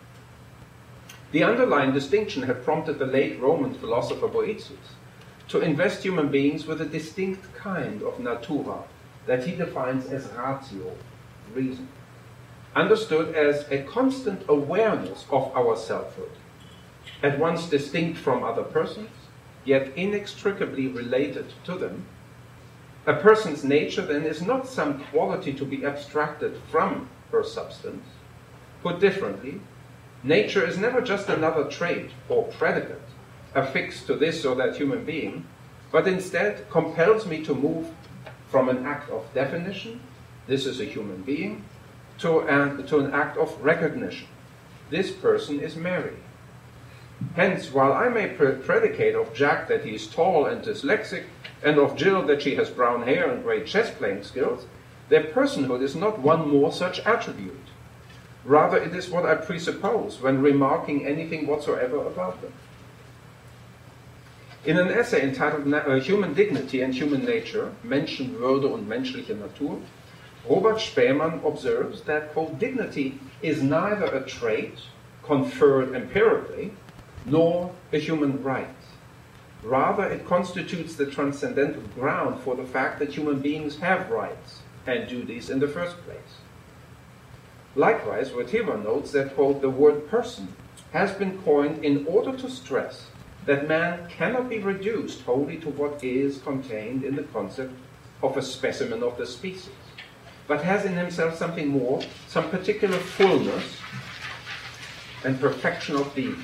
The underlying distinction had prompted the late Roman philosopher Boëthius to invest human beings with a distinct kind of natura that he defines as ratio, reason, understood as a constant awareness of our selfhood, at once distinct from other persons, yet inextricably related to them. A person's nature, then, is not some quality to be abstracted from her substance. Put differently, nature is never just another trait or predicate affixed to this or that human being, but instead compels me to move from an act of definition, this is a human being, to an act of recognition, this person is Mary. Hence, while I may predicate of Jack that he is tall and dyslexic, and of Jill that she has brown hair and great chess-playing skills, their personhood is not one more such attribute. Rather, it is what I presuppose when remarking anything whatsoever about them. In an essay entitled Human Dignity and Human Nature, Menschenwürde und menschliche Natur, Robert Spähmann observes that, quote, dignity is neither a trait conferred empirically, nor a human right. Rather, it constitutes the transcendental ground for the fact that human beings have rights and duties in the first place. Likewise, Wojtyła notes that, quote, the word person has been coined in order to stress that man cannot be reduced wholly to what is contained in the concept of a specimen of the species, but has in himself something more, some particular fullness and perfection of being.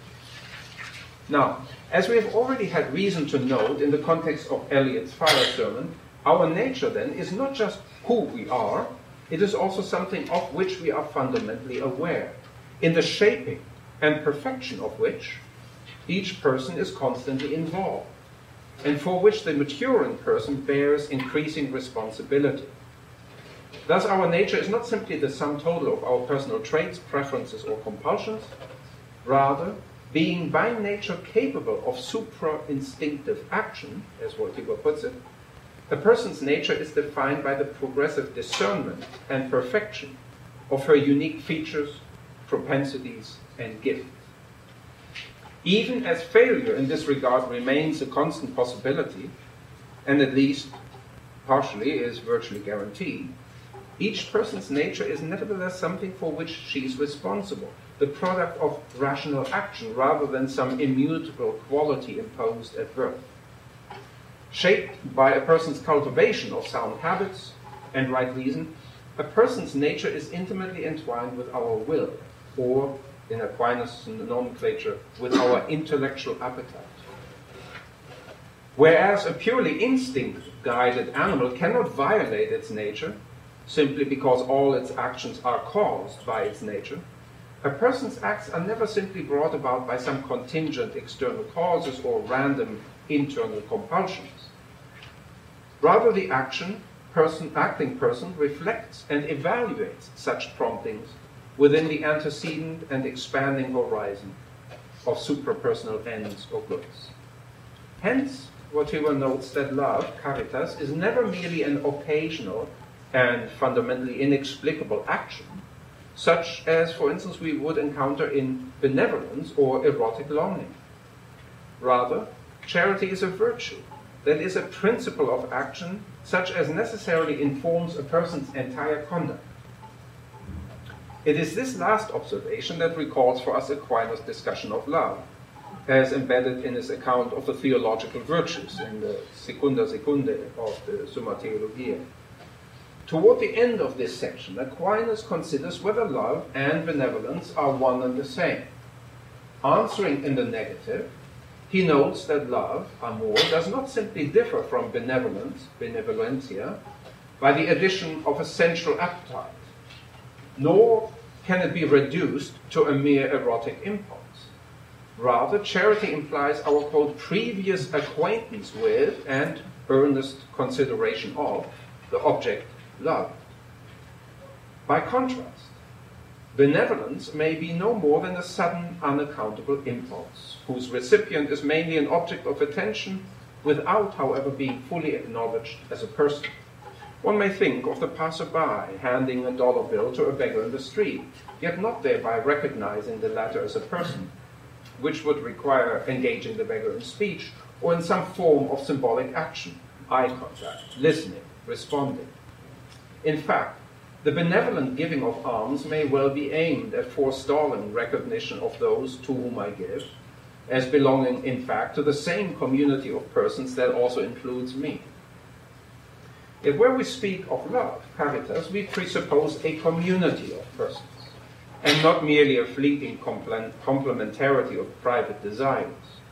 Now, as we have already had reason to note in the context of Eliot's fire sermon, our nature then is not just who we are, it is also something of which we are fundamentally aware, in the shaping and perfection of which each person is constantly involved, and for which the maturing person bears increasing responsibility. Thus, our nature is not simply the sum total of our personal traits, preferences, or compulsions. Rather, being by nature capable of supra-instinctive action, as Wojtyła puts it, a person's nature is defined by the progressive discernment and perfection of her unique features, propensities, and gifts. Even as failure in this regard remains a constant possibility, and at least partially is virtually guaranteed, each person's nature is nevertheless something for which she is responsible, the product of rational action rather than some immutable quality imposed at birth. Shaped by a person's cultivation of sound habits and right reason, a person's nature is intimately entwined with our will, or, in Aquinas' nomenclature, with our intellectual appetite. Whereas a purely instinct-guided animal cannot violate its nature, simply because all its actions are caused by its nature, a person's acts are never simply brought about by some contingent external causes or random internal compulsions. Rather, the acting person reflects and evaluates such promptings within the antecedent and expanding horizon of suprapersonal ends or goods. Hence, Wojtyła notes that love, caritas, is never merely an occasional and fundamentally inexplicable action, such as, for instance, we would encounter in benevolence or erotic longing. Rather, charity is a virtue, that is a principle of action such as necessarily informs a person's entire conduct. It is this last observation that recalls for us Aquinas' discussion of love, as embedded in his account of the theological virtues in the Secunda Secundae of the Summa Theologiae. Toward the end of this section, Aquinas considers whether love and benevolence are one and the same. Answering in the negative, he notes that love, amor, does not simply differ from benevolence, benevolentia, by the addition of a sensual appetite, nor can it be reduced to a mere erotic impulse. Rather, charity implies our, quote, previous acquaintance with and earnest consideration of the object loved. By contrast, benevolence may be no more than a sudden, unaccountable impulse, whose recipient is mainly an object of attention without, however, being fully acknowledged as a person. One may think of the passerby handing a dollar bill to a beggar in the street, yet not thereby recognizing the latter as a person, which would require engaging the beggar in speech or in some form of symbolic action, eye contact, listening, responding. In fact, the benevolent giving of alms may well be aimed at forestalling recognition of those to whom I give, as belonging, in fact, to the same community of persons that also includes me. Yet where we speak of love, caritas, we presuppose a community of persons, and not merely a fleeting complementarity of private desires.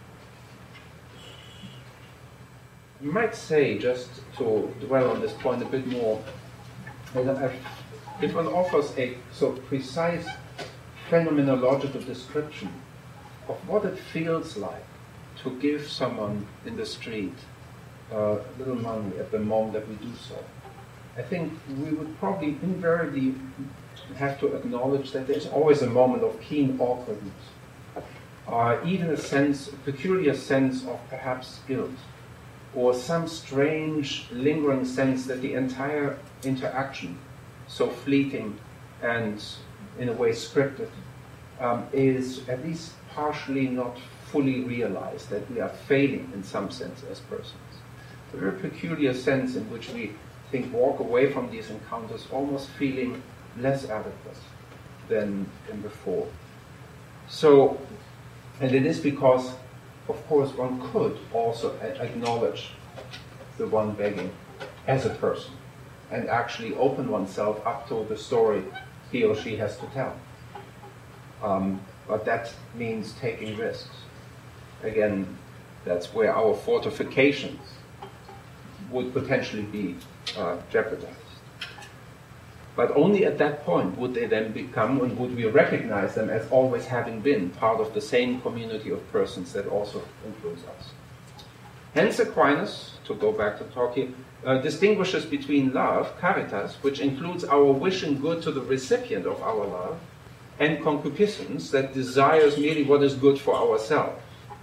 I might say, just to dwell on this point a bit more, that if one offers a so precise phenomenological description of what it feels like to give someone in the street little money at the moment that we do so, I think we would probably invariably have to acknowledge that there's always a moment of keen awkwardness, even a peculiar sense of perhaps guilt, or some strange lingering sense that the entire interaction, so fleeting and in a way scripted, is at least partially not fully realized, that we are failing in some sense as persons. It's a very peculiar sense in which we walk away from these encounters almost feeling less adequate than before. So, and it is because, of course, one could also acknowledge the one begging as a person and actually open oneself up to the story he or she has to tell. But that means taking risks. Again, that's where our fortifications would potentially be jeopardized. But only at that point would they then become, and would we recognize them as always having been part of the same community of persons that also influence us. Hence Aquinas, to go back to talk here, distinguishes between love, caritas, which includes our wishing good to the recipient of our love, and concupiscence, that desires merely what is good for ourselves.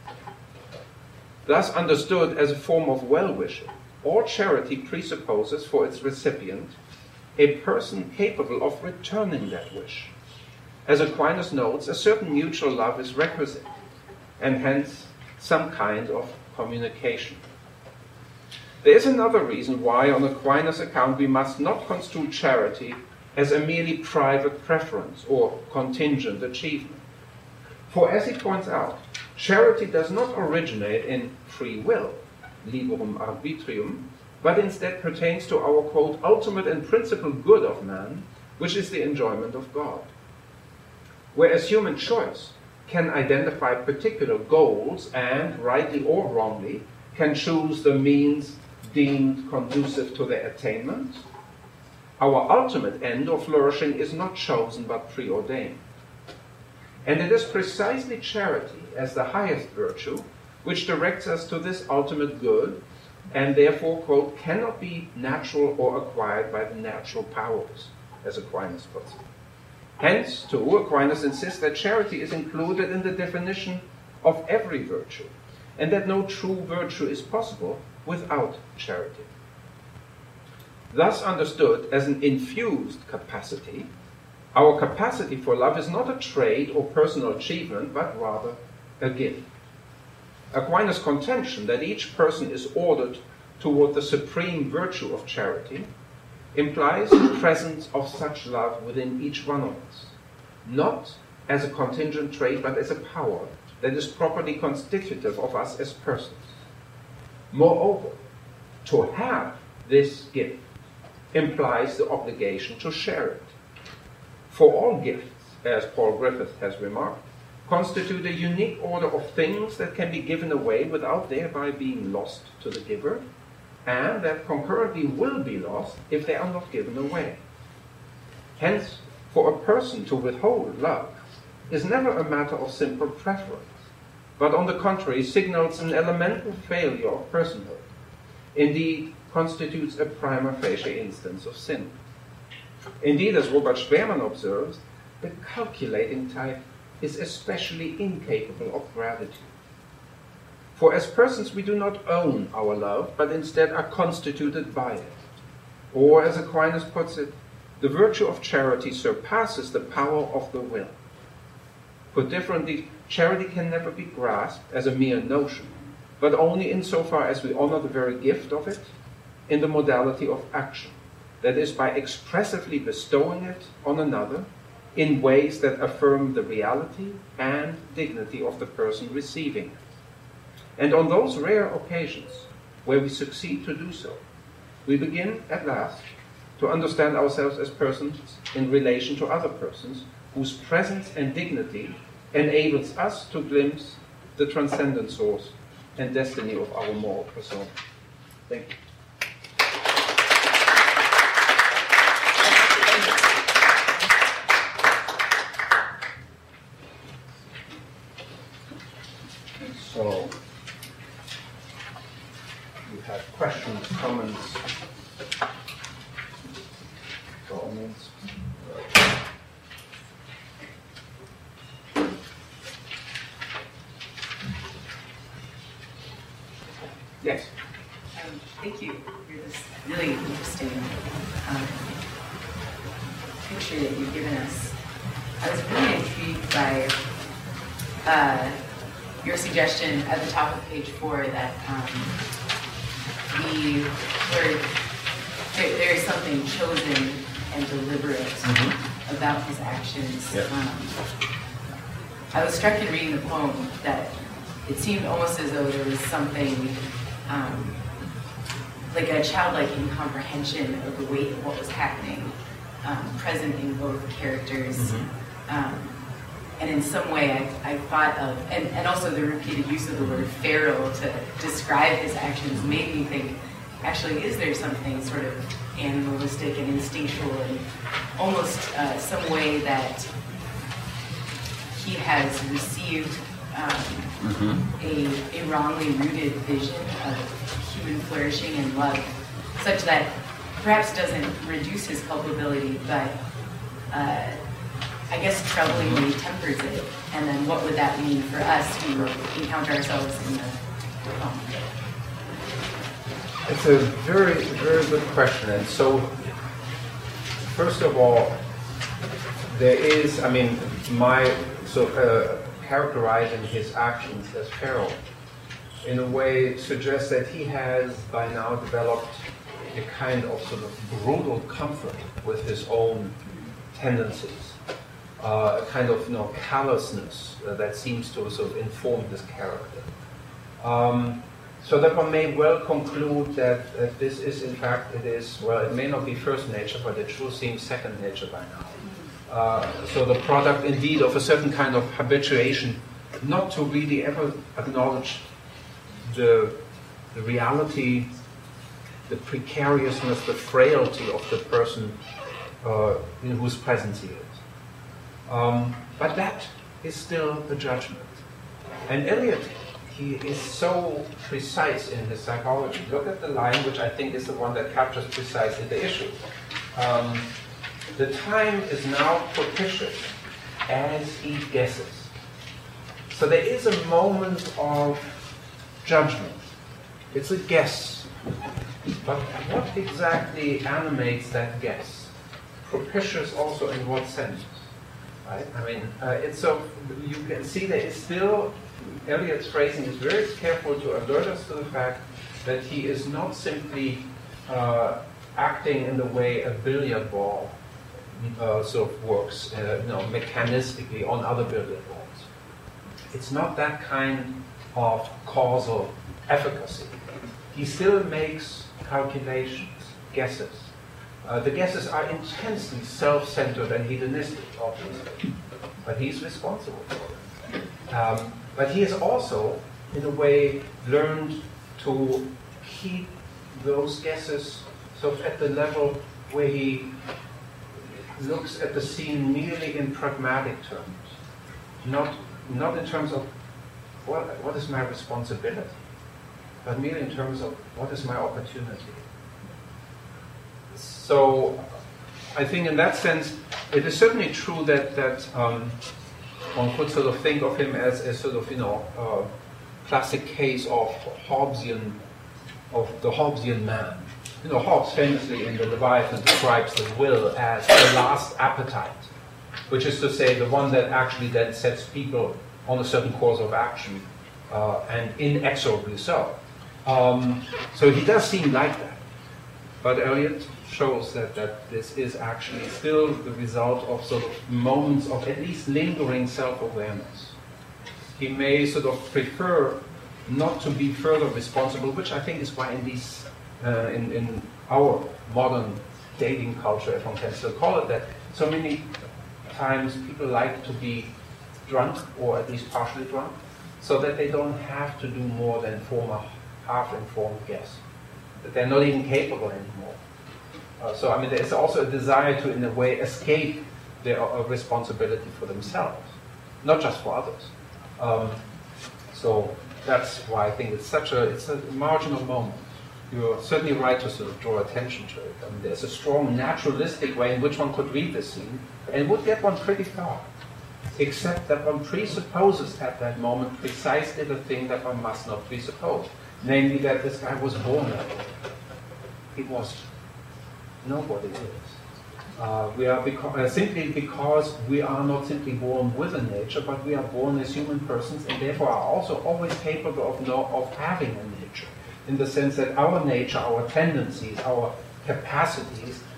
Thus understood as a form of well-wishing, all charity presupposes for its recipient a person capable of returning that wish. As Aquinas notes, a certain mutual love is requisite, and hence some kind of communication. There is another reason why, on Aquinas' account, we must not construe charity as a merely private preference or contingent achievement. For as he points out, charity does not originate in free will, liberum arbitrium, but instead pertains to our, quote, ultimate and principal good of man, which is the enjoyment of God. Whereas human choice can identify particular goals and, rightly or wrongly, can choose the means deemed conducive to their attainment, our ultimate end or flourishing is not chosen but preordained. And it is precisely charity as the highest virtue which directs us to this ultimate good, and therefore, quote, cannot be natural or acquired by the natural powers, as Aquinas puts it. Hence, too, Aquinas insists that charity is included in the definition of every virtue, and that no true virtue is possible without charity. Thus understood as an infused capacity, our capacity for love is not a trait or personal achievement, but rather a gift. Aquinas' contention that each person is ordered toward the supreme virtue of charity implies the presence of such love within each one of us, not as a contingent trait, but as a power that is properly constitutive of us as persons. Moreover, to have this gift implies the obligation to share it. For all gifts, as Paul Griffith has remarked, constitute a unique order of things that can be given away without thereby being lost to the giver, and that concurrently will be lost if they are not given away. Hence, for a person to withhold love is never a matter of simple preference, but on the contrary signals an elemental failure of personhood, indeed constitutes a prima facie instance of sin. Indeed, as Robert Schwermann observes, the calculating type is especially incapable of gratitude. For as persons we do not own our love, but instead are constituted by it. Or, as Aquinas puts it, the virtue of charity surpasses the power of the will. Put differently, charity can never be grasped as a mere notion, but only insofar as we honor the very gift of it in the modality of action, that is, by expressively bestowing it on another in ways that affirm the reality and dignity of the person receiving it. And on those rare occasions where we succeed to do so, we begin at last to understand ourselves as persons in relation to other persons whose presence and dignity enables us to glimpse the transcendent source and destiny of our moral persona. Thank you. So, you have questions, comments, comments. Yes. Thank you for this really interesting picture that you've given us. I was really intrigued by your suggestion at the top of page 4 that there is something chosen and deliberate about his actions. Yeah. I was struck in reading the poem that it seemed almost as though there was something like a childlike incomprehension of the weight of what was happening present in both characters. And in some way I thought of, and also the repeated use of the word feral to describe his actions made me think, actually, is there something sort of animalistic and instinctual and almost some way that he has received a wrongly rooted vision of human flourishing and love, such that perhaps doesn't reduce his culpability, but I guess troublingly tempers it. And then what would that mean for us who encounter ourselves in the poem? It's a very, very good question. And so, first of all, there is, I mean, characterizing his actions as feral, in a way suggests that he has by now developed a kind of sort of brutal comfort with his own tendencies, a kind of callousness that seems to sort of inform his character. So that one may well conclude that this is, in fact, it may not be first nature, but it sure seems second nature by now. So the product, indeed, of a certain kind of habituation, not to really ever acknowledge the reality, the precariousness, the frailty of the person in whose presence he is. But that is still the judgment. And Eliot, he is so precise in his psychology. Look at the line, which I think is the one that captures precisely the issue. The time is now propitious as he guesses. So there is a moment of judgment. It's a guess. But what exactly animates that guess? Propitious also in what sense? Right? I mean, it's so, you can see there is still, Eliot's phrasing is very careful to alert us to the fact that he is not simply acting in the way a billiard ball sort of works, mechanistically on other billiard balls. It's not that kind of causal efficacy. He still makes calculations, guesses. The guesses are intensely self-centered and hedonistic, obviously, but he's responsible for them. But he has also, in a way, learned to keep those guesses sort of at the level where he looks at the scene merely in pragmatic terms, not in terms of what is my responsibility, but merely in terms of what is my opportunity. So I think in that sense, it is certainly true that one could sort of think of him as a sort of, classic case of the Hobbesian man. Hobbes famously in the Leviathan describes the will as the last appetite, which is to say the one that actually then sets people on a certain course of action, and inexorably so. So he does seem like that. But Eliot shows that this is actually still the result of sort of moments of at least lingering self-awareness. He may sort of prefer not to be further responsible, which I think is why in these in our modern dating culture, if one can still call it that, so many times people like to be drunk, or at least partially drunk, so that they don't have to do more than form a half-informed guess, that they're not even capable anymore. So I mean, there's also a desire to, in a way, escape their responsibility for themselves, not just for others. So that's why I think it's a marginal moment. You're certainly right to sort of draw attention to it. I mean, there's a strong naturalistic way in which one could read this scene, and would get one pretty far, except that one presupposes at that moment precisely the thing that one must not presuppose, namely that this guy was born that way. He wasn't. Nobody is. We are simply because we are not simply born with a nature, but we are born as human persons, and therefore are also always capable of having a nature, in the sense that our nature, our tendencies, our capacities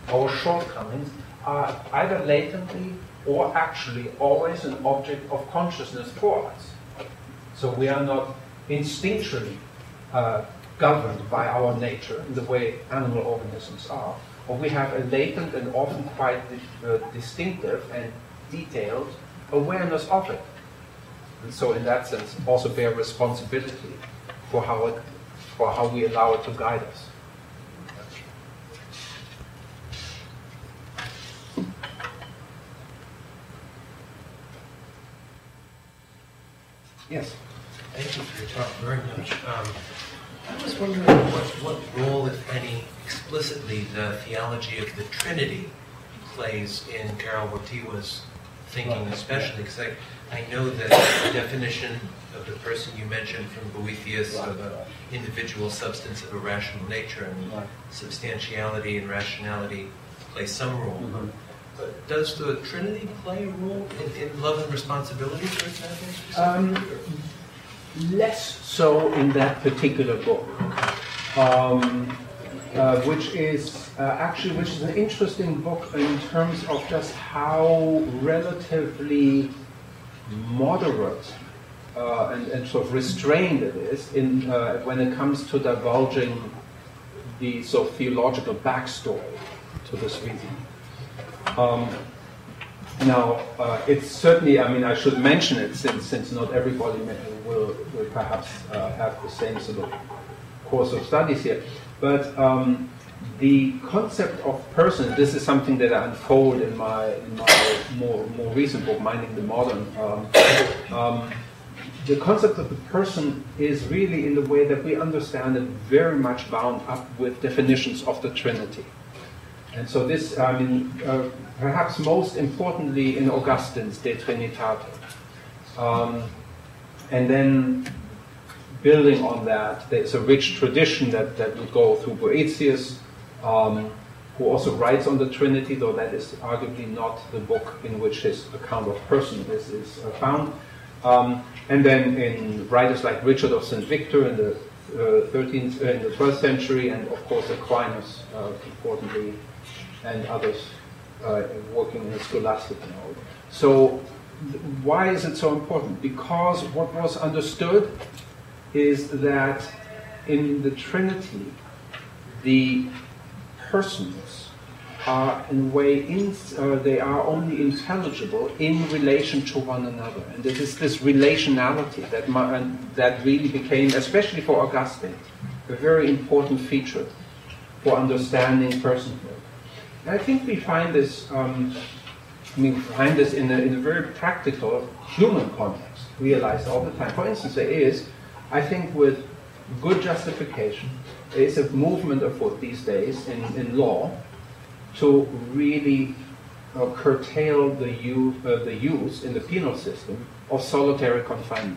our shortcomings, are either latently or actually always an object of consciousness for us. So we are not instinctually governed by our nature in the way animal organisms are, or we have a latent and often quite distinctive and detailed awareness of it. And so in that sense also bear responsibility for how we allow it to guide us. Yes. Thank you for your talk very much. I was wondering what role, if any, explicitly the theology of the Trinity plays in Karol Wojtyła's thinking, especially because I know that the definition of the person you mentioned from Boethius of an individual substance of a rational nature and substantiality and rationality play some role. Mm-hmm. But does the Trinity play a role in love and responsibility, for example? Less so in that particular book, which is an interesting book in terms of just how relatively moderate and sort of restrained it is in when it comes to divulging the sort of theological backstory to this reasoning. Now, it's certainly, I mean, I should mention it since not everybody will perhaps have the same sort of course of studies here, but the concept of person, this is something that I unfold in my more recent book, Minding the Modern. The concept of the person is really, in the way that we understand it, very much bound up with definitions of the Trinity. And so this, I mean, perhaps most importantly in Augustine's De Trinitate. And then building on that, there's a rich tradition that would go through Boethius, who also writes on the Trinity, though that is arguably not the book in which his account of person is found. And then in writers like Richard of St. Victor in the 12th century, and of course Aquinas, importantly, and others working in the scholastic mode. So why is it so important? Because what was understood is that in the Trinity, the persons are in a way, they are only intelligible in relation to one another. And it is this relationality that really became, especially for Augustine, a very important feature for understanding personhood. And I think we find this, in a very practical human context, realized all the time. For instance, there is, I think with good justification, there is a movement afoot these days in law to really curtail the use in the penal system of solitary confinement.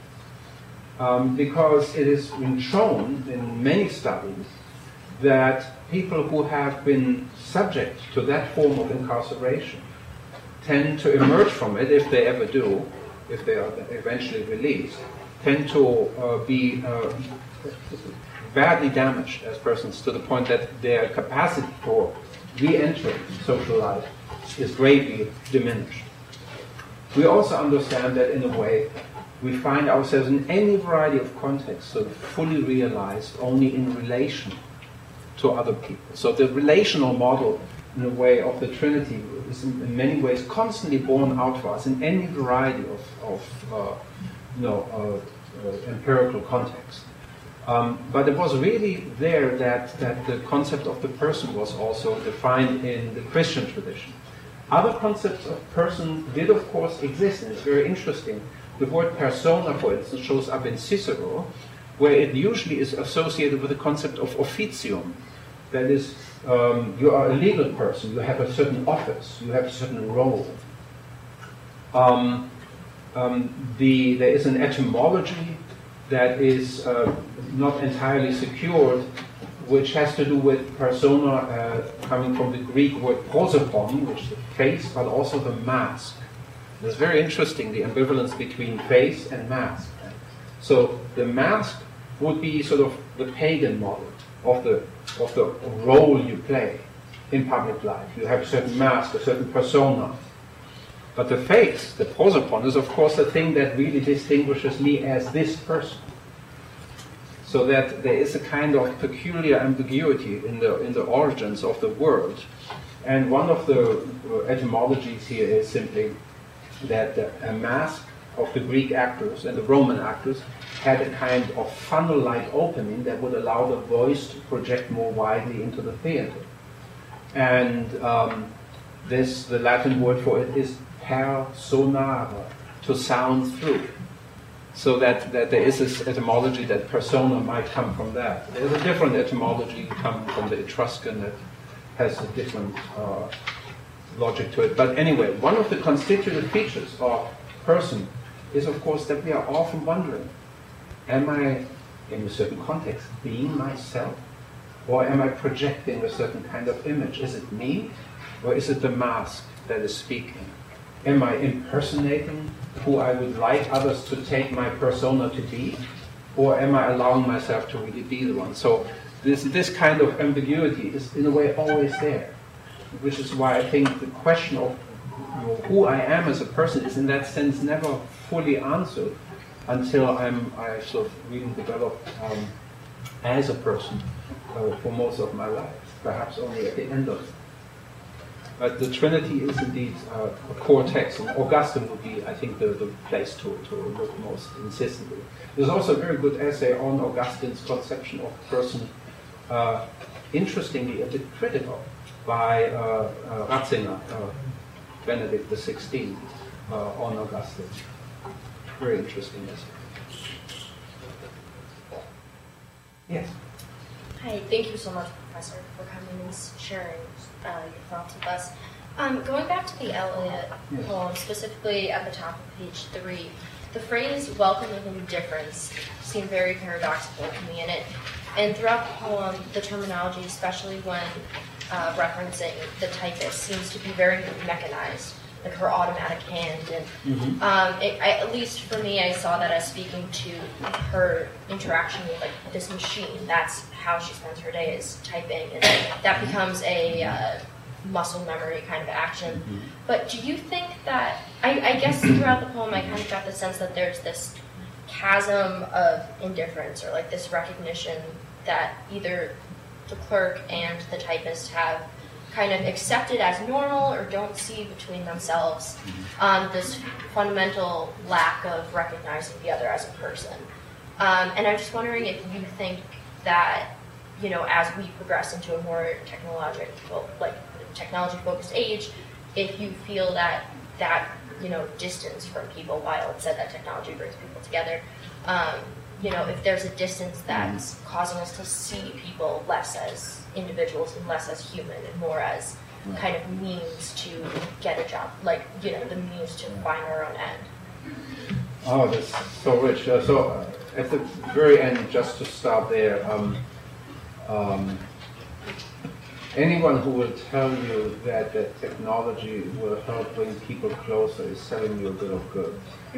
Because it has been shown in many studies that people who have been subject to that form of incarceration tend to emerge from it, if they ever do, if they are eventually released, tend to be badly damaged as persons, to the point that their capacity for re-entering social life is greatly diminished. We also understand that in a way we find ourselves in any variety of contexts sort of fully realized only in relation to other people. So the relational model, in a way, of the Trinity is in many ways constantly borne out for us in any variety of empirical contexts. But it was really there that the concept of the person was also defined in the Christian tradition. Other concepts of person did, of course, exist, and it's very interesting. The word persona, for instance, shows up in Cicero, where it usually is associated with the concept of officium. That is, you are a legal person, you have a certain office, you have a certain role. There is an etymology that is not entirely secured, which has to do with persona coming from the Greek word prosopon, which is the face, but also the mask. It's very interesting, the ambivalence between face and mask. So the mask would be sort of the pagan model of the role you play. in public life. You have a certain mask, a certain persona. But the face, the prosopon, is of course the thing that really distinguishes me as this person. So that there is a kind of peculiar ambiguity in the origins of the word. And one of the etymologies here is simply that a mask of the Greek actors and the Roman actors had a kind of funnel-like opening that would allow the voice to project more widely into the theater. And the Latin word for it is per sonare, to sound through. So that there is this etymology that persona might come from that. There's a different etymology coming from the Etruscan that has a different logic to it. But anyway, one of the constituent features of person is, of course, that we are often wondering, am I, in a certain context, being myself? Or am I projecting a certain kind of image? Is it me? Or is it the mask that is speaking? Am I impersonating who I would like others to take my persona to be? Or am I allowing myself to really be the one? So this kind of ambiguity is in a way always there, which is why I think the question of who I am as a person is in that sense never fully answered until I sort of really developed as a person for most of my life, perhaps only at the end of it. But the Trinity is indeed a core text, and Augustine would be, I think, the place to look most insistently. There's also a very good essay on Augustine's conception of person, interestingly a bit critical, by Ratzinger, Benedict XVI, on Augustine. Very interesting essay. Yes? Hi, thank you so much, Professor, for coming and sharing your thoughts with us. Going back to the Eliot poem, specifically at the top of page 3, the phrase "welcome with indifference" seemed very paradoxical to me, and throughout the poem, the terminology, especially when referencing the typist, seems to be very mechanized, like her automatic hand. And at least for me, I saw that as speaking to her interaction with like this machine. That's how she spends her day, is typing, and that becomes a muscle memory kind of action. But do you think that, I guess throughout the poem, I kind of got the sense that there's this chasm of indifference, or like this recognition that either the clerk and the typist have kind of accepted as normal or don't see between themselves, this fundamental lack of recognizing the other as a person. And I'm just wondering if you think that, you know, as we progress into a more technology-focused age, if you feel that you know, distance from people, while it's said that technology brings people together, you know, if there's a distance that's causing us to see people less as individuals and less as human and more as kind of means to get a job, like, you know, the means to find our own end. Oh, that's so rich. So at the very end, just to start there, anyone who will tell you that technology will help bring people closer is selling you a bill of goods.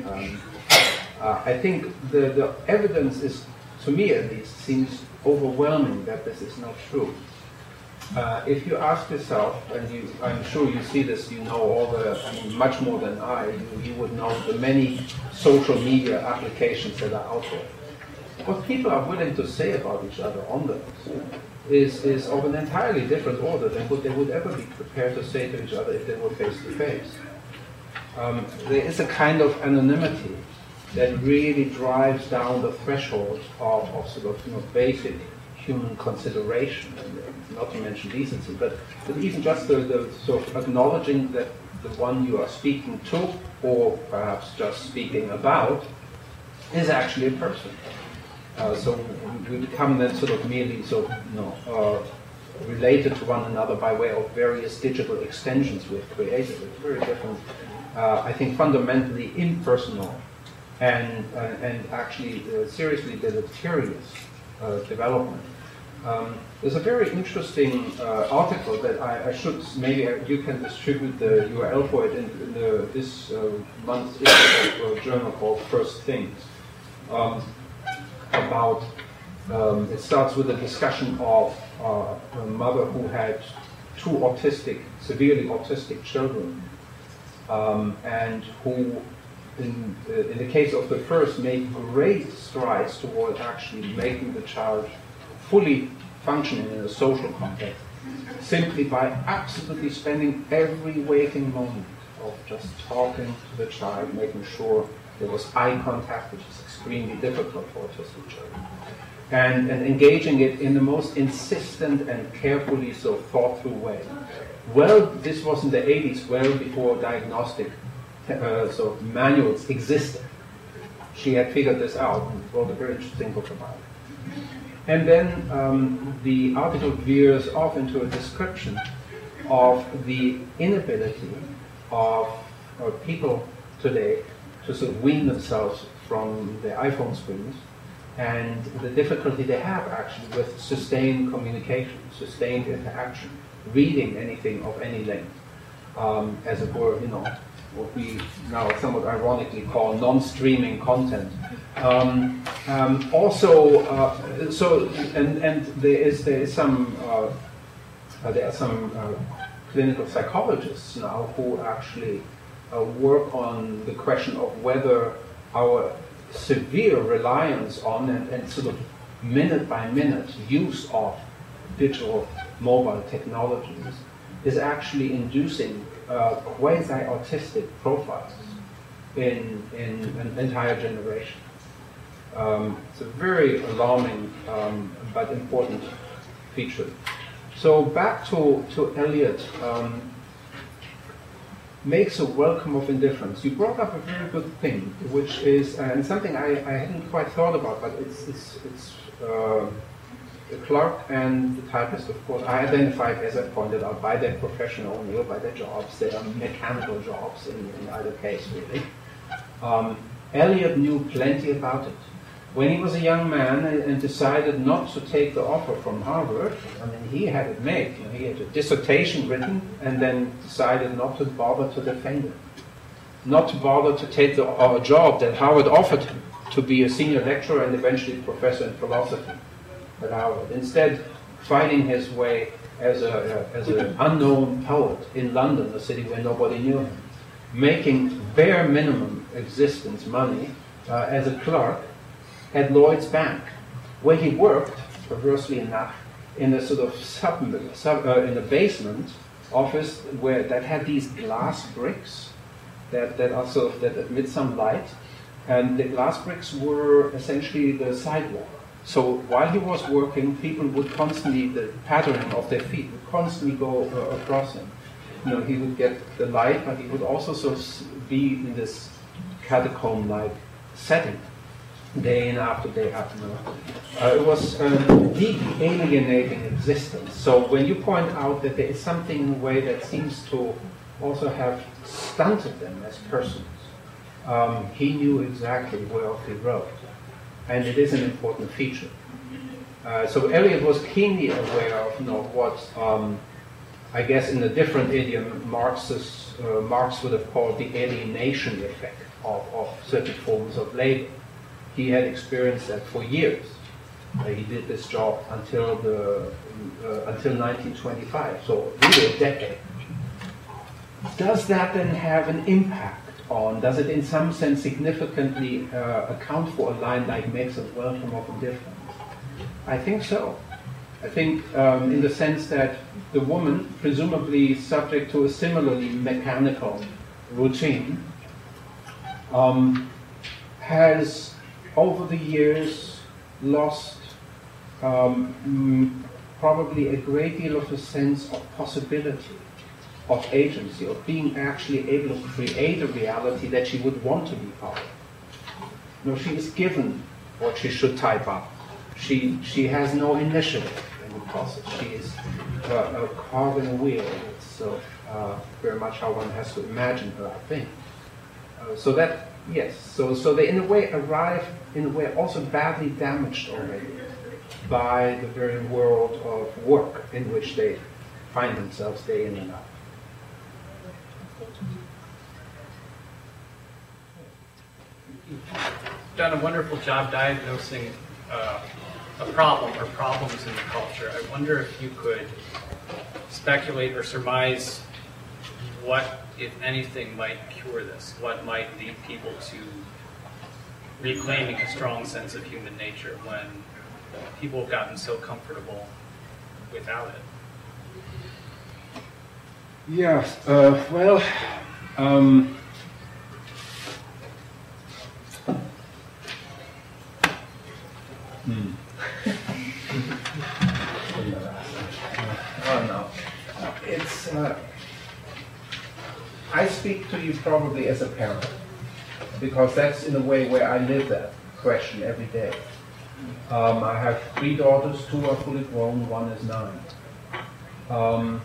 I think the evidence is, to me at least, seems overwhelming that this is not true. If you ask yourself, and I'm sure you see this, you know all much more than I, you would know the many social media applications that are out there. What people are willing to say about each other on those is of an entirely different order than what they would ever be prepared to say to each other if they were face to face. There is a kind of anonymity that really drives down the threshold of sort of, you know, basic human consideration, and not to mention decency, but even just the sort of acknowledging that the one you are speaking to, or perhaps just speaking about, is actually a person. So we become then sort of merely sort of, you know, related to one another by way of various digital extensions we've created. It's very different, I think, fundamentally impersonal and actually seriously deleterious development. There's a very interesting article that I should, maybe you can distribute the URL for it in this month's issue of a journal called First Things. About, it starts with a discussion of a mother who had two severely autistic children, and who, in the case of the first, made great strides toward actually making the child fully functioning in a social context, simply by absolutely spending every waking moment of just talking to the child, making sure there was eye contact, which is extremely difficult for autistic children, and engaging it in the most insistent and carefully thought through way. Well, this was in the 80s, well before diagnostic manuals existed. She had figured this out and wrote a very interesting book about it. And then the article veers off into a description of the inability of people today to sort of wean themselves from their iPhone screens, and the difficulty they have actually with sustained communication, sustained interaction, reading anything of any length, as it were, what we now somewhat ironically call non-streaming content. There are some clinical psychologists now who actually work on the question of whether our severe reliance on and sort of minute by minute use of digital mobile technologies is actually inducing quasi-autistic profiles in an entire generation. It's a very alarming but important feature. So back to Eliot, makes a welcome of indifference. You brought up a very good thing, which is and something I hadn't quite thought about, but it's the clerk and the typist, of course, are identified, as I pointed out, by their profession only or by their jobs. They are mechanical jobs in either case, really. Eliot knew plenty about it. When he was a young man and decided not to take the offer from Harvard, I mean, he had it made. He had a dissertation written and then decided not to bother to defend it, not to bother to take the job that Harvard offered him to be a senior lecturer and eventually professor in philosophy at Harvard. Instead, fighting his way as an unknown poet in London, a city where nobody knew him, making bare minimum existence money as a clerk at Lloyd's Bank, where he worked, perversely enough, in a sort of in a basement office that had these glass bricks that admit some light, and the glass bricks were essentially the sidewalk. So while he was working, people would constantly, the patterning of their feet would constantly go across him. He would get the light, but he would also sort of be in this catacomb-like setting, day in after day after day. It was a deeply alienating existence. So when you point out that there is something in a way that seems to also have stunted them as persons, he knew exactly whereof he wrote. And it is an important feature. So Eliot was keenly aware of what, I guess in a different idiom, Marx would have called the alienation effect of certain forms of labor. He had experienced that for years. He did this job until 1925, so really a decade. Does that then have an impact on, does it in some sense significantly account for a line like makes us welcome of indifference? I think so. I think in the sense that the woman, presumably subject to a similarly mechanical routine, has over the years lost probably a great deal of a sense of possibility, of agency, of being actually able to create a reality that she would want to be part of. She is given what she should type up. She has no initiative in the process. She is a cog in a wheel. It's very much how one has to imagine her, I think. So that, yes, so they in a way arrive, in a way also badly damaged already by the very world of work in which they find themselves day in and out. You've done a wonderful job diagnosing a problem or problems in the culture. I wonder if you could speculate or surmise what, if anything, might cure this? What might lead people to reclaiming a strong sense of human nature when people have gotten so comfortable without it? Yeah, well, oh no, it's, I speak to you probably as a parent, because that's in a way where I live that question every day. I have 3 daughters, 2 are fully grown, 1 is 9.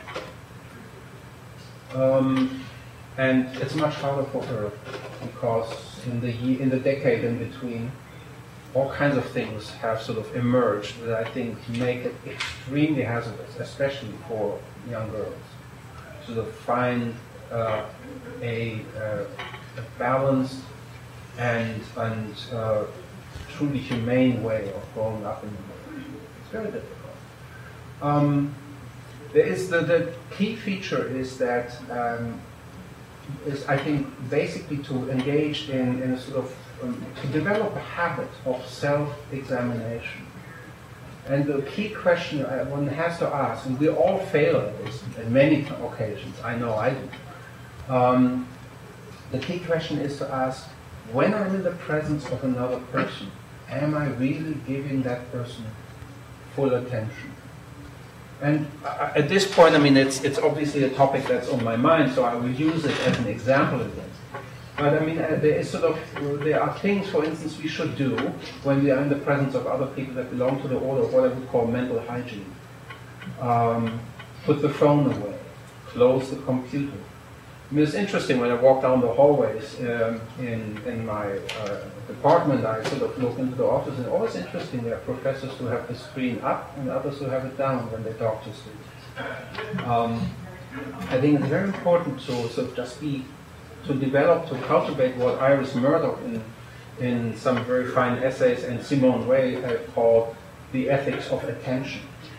And it's much harder for her because in the decade in between, all kinds of things have sort of emerged that I think make it extremely hazardous, especially for young girls, to sort of find a balanced and truly humane way of growing up in the world. It's very difficult. There is the key feature is that is I think basically to engage in a sort of to develop a habit of self-examination. And the key question one has to ask, and we all fail at this on many occasions, I know I do. The key question is to ask, when I'm in the presence of another person, am I really giving that person full attention? And at this point, I mean, it's obviously a topic that's on my mind, so I will use it as an example again. But I mean, there are things, for instance, we should do when we are in the presence of other people that belong to the order of what I would call mental hygiene. Put the phone away, close the computer. I mean, it's interesting when I walk down the hallways in my department, I sort of look into the office, and always interesting, there are professors who have the screen up and others who have it down when they talk to students. I think it's very important to sort of just to cultivate what Iris Murdoch in some very fine essays and Simone Weil have called the ethics of attention.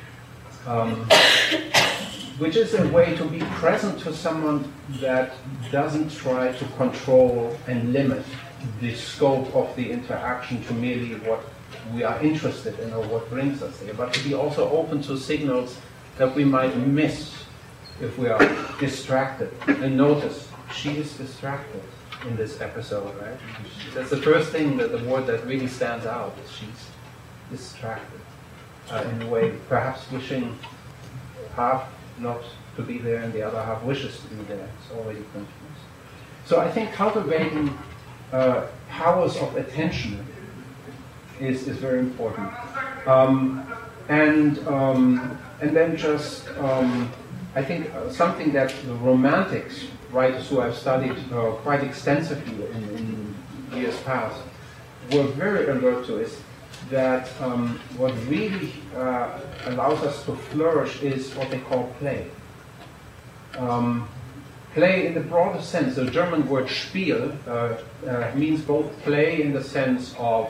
Which is a way to be present to someone that doesn't try to control and limit the scope of the interaction to merely what we are interested in or what brings us there, but to be also open to signals that we might miss if we are distracted. And notice, she is distracted in this episode, right? That's the first thing, that the word that really stands out is she's distracted. In a way, perhaps wishing half not to be there and the other half wishes to be there. It's already confused. So I think cultivating powers of attention is very important. And then just, I think something that the Romantics, writers who I've studied quite extensively in years past, were very alert to is that what really allows us to flourish is what they call play. Play in the broader sense, the German word Spiel means both play in the sense of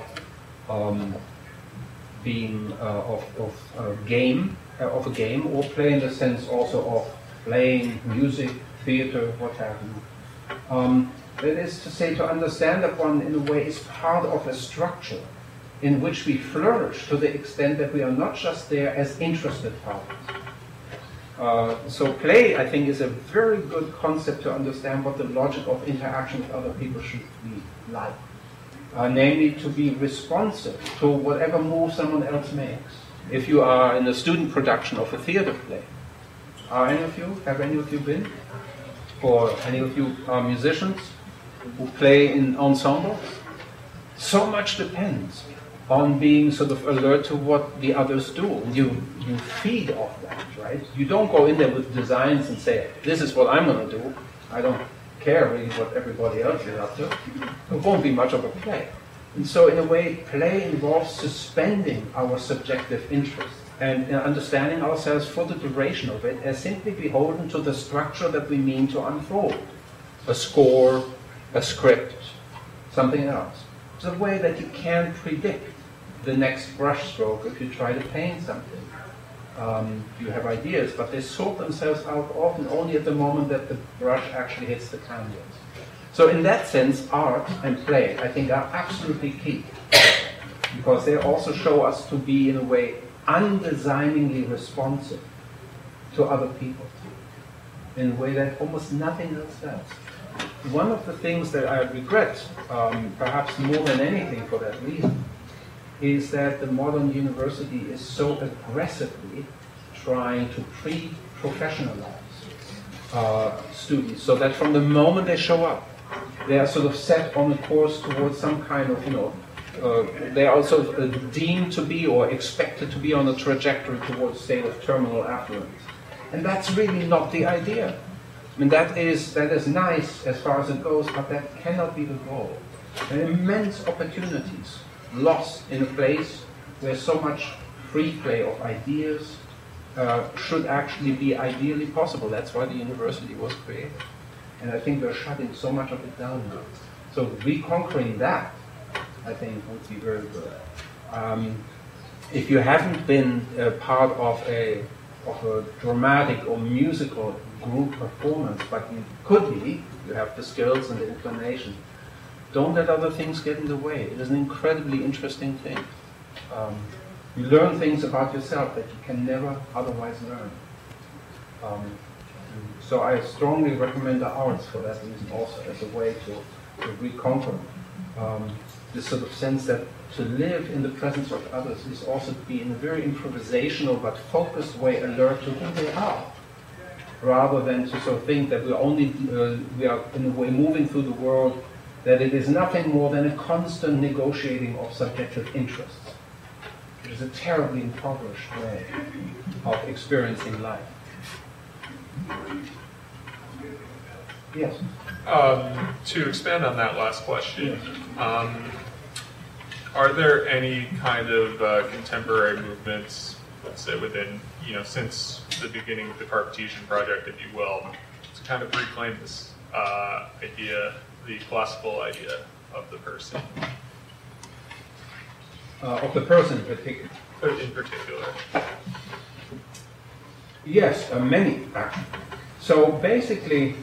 being of a game, or play in the sense also of playing music, theater, what have you. That is to say, to understand that one in a way is part of a structure in which we flourish to the extent that we are not just there as interested parties. So play, I think, is a very good concept to understand what the logic of interaction with other people should be like. Namely, to be responsive to whatever move someone else makes. If you are in a student production of a theater play, have any of you been? Or any of you are musicians who play in ensembles? So much depends on being sort of alert to what the others do. You feed off that, right? You don't go in there with designs and say, this is what I'm going to do. I don't care really what everybody else is up to. It won't be much of a play. And so in a way, play involves suspending our subjective interests and understanding ourselves for the duration of it as simply beholden to the structure that we mean to unfold. A score, a script, something else. It's a way that you can't predict the next brushstroke if you try to paint something. You have ideas, but they sort themselves out often only at the moment that the brush actually hits the canvas. So in that sense, art and play, I think, are absolutely key, because they also show us to be, in a way, undesigningly responsive to other people, in a way that almost nothing else does. One of the things that I regret, perhaps more than anything for that reason, is that the modern university is so aggressively trying to pre-professionalize students, so that from the moment they show up, they are sort of set on a course towards some kind of, they are also deemed to be or expected to be on a trajectory towards a state of terminal affluence. And that's really not the idea. I mean, that is nice as far as it goes, but that cannot be the goal. There are immense opportunities lost in a place where so much free play of ideas should actually be ideally possible. That's why the university was created. And I think we're shutting so much of it down now. So reconquering that, I think, would be very good. If you haven't been part of a dramatic or musical group performance, but you could be, you have the skills and the inclination, don't let other things get in the way. It is an incredibly interesting thing. You learn things about yourself that you can never otherwise learn. So I strongly recommend the arts for that reason also, as a way to reconquer this sort of sense that to live in the presence of others is also to be in a very improvisational but focused way alert to who they are, rather than to sort of think that we are in a way moving through the world, that it is nothing more than a constant negotiating of subjective interests. It is a terribly impoverished way of experiencing life. Yes? To expand on that last question, are there any kind of contemporary movements, let's say within, since the beginning of the Cartesian project, if you will, to kind of reclaim this idea, the classical idea of the person? Of the person in particular? In particular. Yes, many, actually. So basically,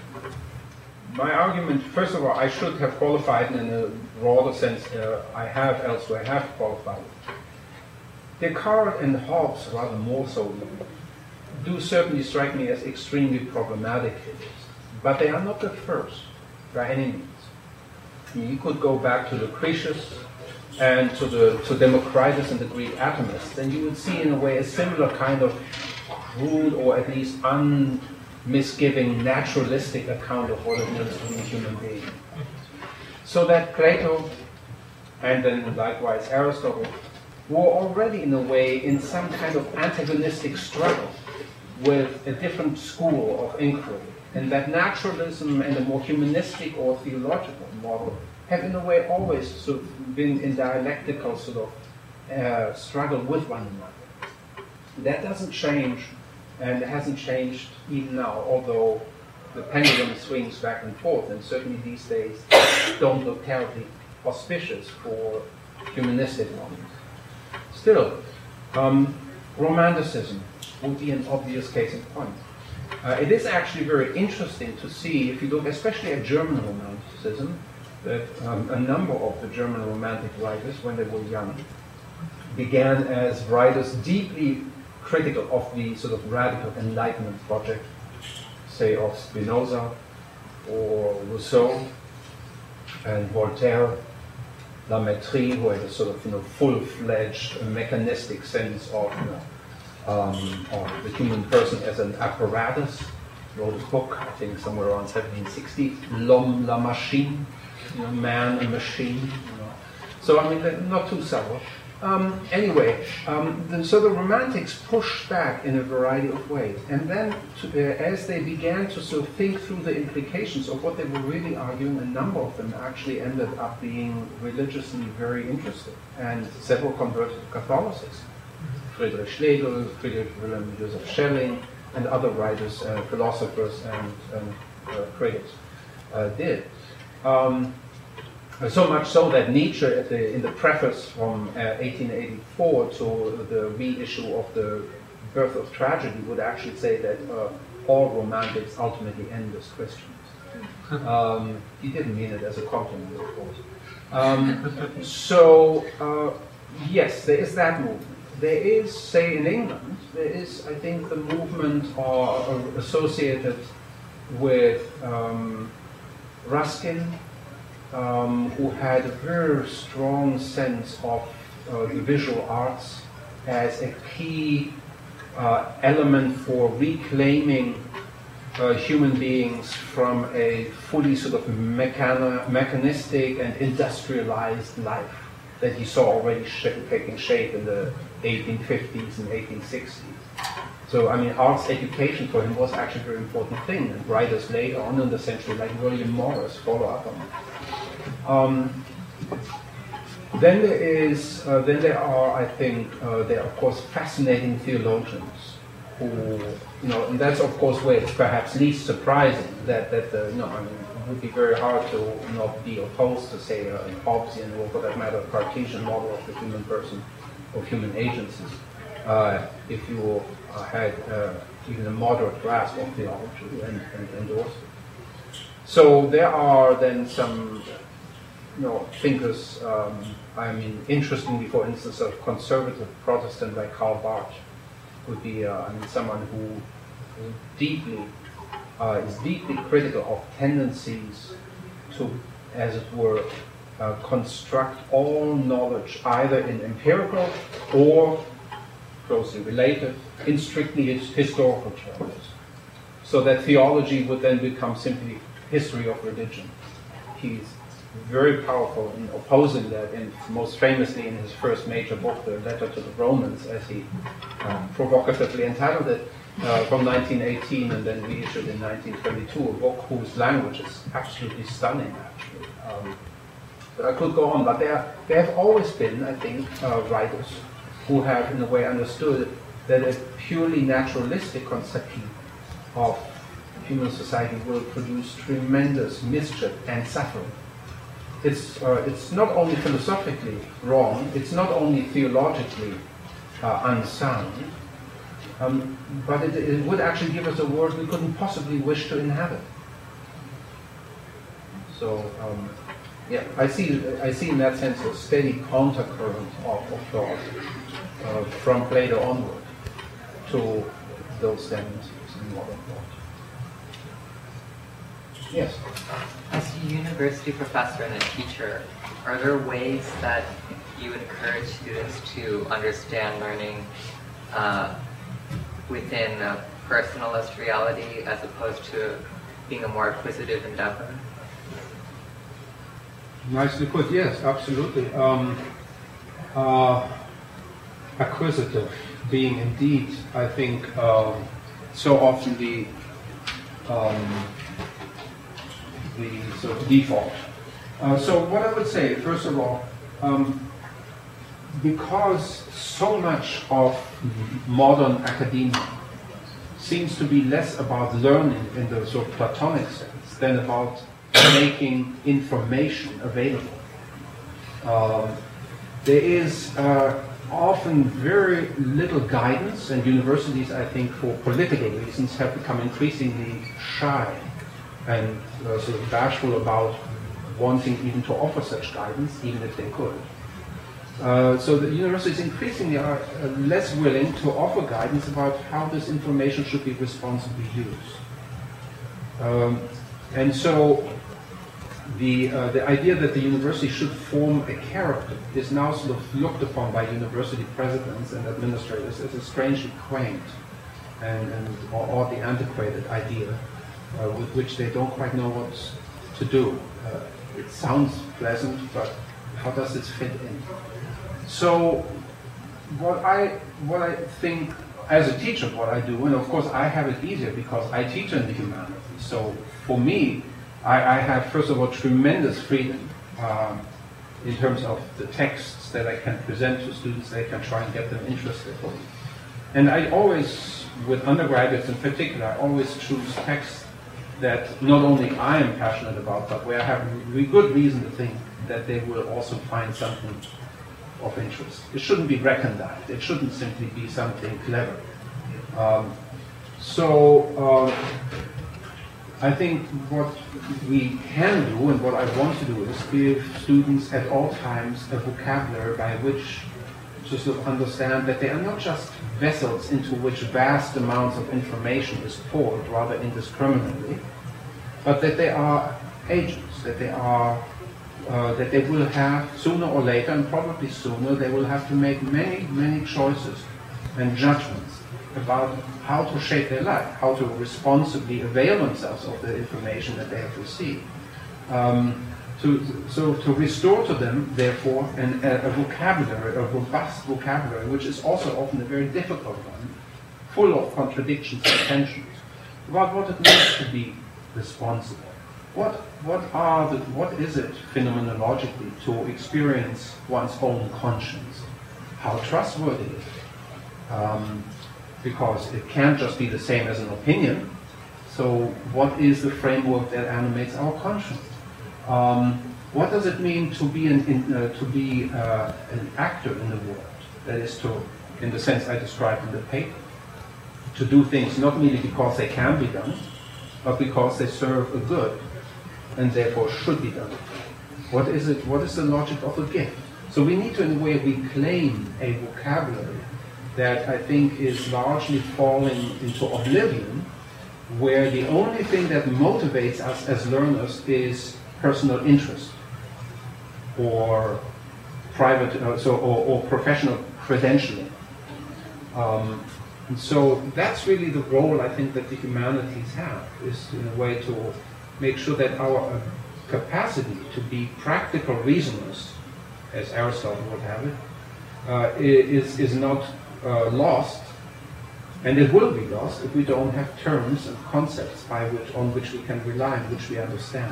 my argument, first of all, I should have qualified in a broader sense. I have elsewhere qualified. Descartes and Hobbes, rather more so, do certainly strike me as extremely problematic figures. But they are not the first, by any means. You could go back to Lucretius and to Democritus and the Greek atomists, and you would see in a way a similar kind of crude or at least unmisgiving naturalistic account of what it means to be a human being. So that Plato and then likewise Aristotle were already in a way in some kind of antagonistic struggle with a different school of inquiry, and that naturalism and a more humanistic or theological model have in a way always sort of been in dialectical sort of struggle with one another. That doesn't change, and it hasn't changed even now, although the pendulum swings back and forth, and certainly these days don't look terribly auspicious for humanistic moments. Still, Romanticism would be an obvious case in point. It is actually very interesting to see, if you look especially at German Romanticism, that a number of the German Romantic writers, when they were young, began as writers deeply critical of the sort of radical Enlightenment project, say of Spinoza or Rousseau and Voltaire, La Mettrie, who had a sort of full-fledged mechanistic sense of the human person as an apparatus. Wrote a book, I think somewhere around 1760, L'Homme, la Machine, man and machine. So I mean, they're not too subtle. Anyway, so the Romantics pushed back in a variety of ways, and then as they began to sort of think through the implications of what they were really arguing, a number of them actually ended up being religiously very interested, and several converted to Catholicism. Friedrich Schlegel, Friedrich Wilhelm Joseph Schelling, and other writers, philosophers, and critics did. So much so that Nietzsche, in the preface from 1884 to the reissue of the Birth of Tragedy would actually say that all romantics ultimately end as Christians. He didn't mean it as a compliment, of course. Yes, there is that movement. There is, say, in England, there is, I think, the movement associated with Ruskin, who had a very strong sense of the visual arts as a key element for reclaiming human beings from a fully sort of mechanistic and industrialized life that he saw already taking shape in the 1850s and 1860s. So, I mean, arts education for him was actually a very important thing, and writers later on in the century, like William Morris, follow up on it. Then there are, I think, there are of course fascinating theologians who, and that's of course where it's perhaps least surprising that it would be very hard to not be opposed to, say, a Hobbesian, or for that matter, a Cartesian model of the human person, of human agencies, if you had even a moderate grasp of theology and endorsed it. So there are then some thinkers, interestingly, for instance, a conservative Protestant like Karl Barth would be someone who is deeply critical of tendencies to, as it were, construct all knowledge either in empirical or closely related in strictly historical terms, so that theology would then become simply history of religion. He's very powerful in opposing that, and most famously in his first major book, The Letter to the Romans, as he provocatively entitled it, from 1918 and then reissued in 1922, a book whose language is absolutely stunning, actually. But I could go on, but there have always been, I think, writers who have, in a way, understood that a purely naturalistic conception of human society will produce tremendous mischief and suffering. It's not only philosophically wrong, it's not only theologically unsound, but it would actually give us a world we couldn't possibly wish to inhabit. So, I see in that sense a steady countercurrent of thought from Plato onward to those tendencies in modern thought. Yes? As a university professor and a teacher, are there ways that you would encourage students to understand learning within a personalist reality as opposed to being a more acquisitive endeavor? Nicely put, yes, absolutely. Acquisitive being indeed, I think, so often the sort of default. So what I would say, first of all, because so much of modern academia seems to be less about learning in the sort of Platonic sense than about making information available. There is often very little guidance, and universities, I think, for political reasons, have become increasingly shy and sort of bashful about wanting even to offer such guidance, even if they could. So the universities increasingly are less willing to offer guidance about how this information should be responsibly used. And so the idea that the university should form a character is now sort of looked upon by university presidents and administrators as a strangely quaint and oddly antiquated idea with which they don't quite know what to do. It sounds pleasant, but how does this fit in? So what I think as a teacher, what I do, and of course I have it easier because I teach in the humanities. So for me, I have, first of all, tremendous freedom in terms of the texts that I can present to students. They can try and get them interested. And I always, with undergraduates in particular, I always choose texts that not only I am passionate about, but where I have good reason to think that they will also find something of interest. It shouldn't be recondite. It shouldn't simply be something clever. I think what we can do and what I want to do is give students at all times a vocabulary by which to sort of understand that they are not just vessels into which vast amounts of information is poured rather indiscriminately, but that they are agents, that they are that they will have sooner or later, and probably sooner, they will have to make many choices and judgments about how to shape their life, how to responsibly avail themselves of the information that they have received. To restore to them, therefore, a vocabulary, a robust vocabulary, which is also often a very difficult one, full of contradictions and tensions, about what it means to be responsible. What is it phenomenologically to experience one's own conscience? How trustworthy is it? Because it can't just be the same as an opinion. So what is the framework that animates our conscience? What does it mean to be an actor in the world? That is to, in the sense I described in the paper, to do things not merely because they can be done, but because they serve a good and therefore should be done. What is it? What is the logic of a gift? So we need to, in a way, reclaim a vocabulary that I think is largely falling into oblivion, where the only thing that motivates us as learners is personal interest or private, or professional credentialing. And so that's really the role I think that the humanities have, is in a way to make sure that our capacity to be practical reasoners, as Aristotle would have it, is not lost, and it will be lost if we don't have terms and concepts on which we can rely and which we understand.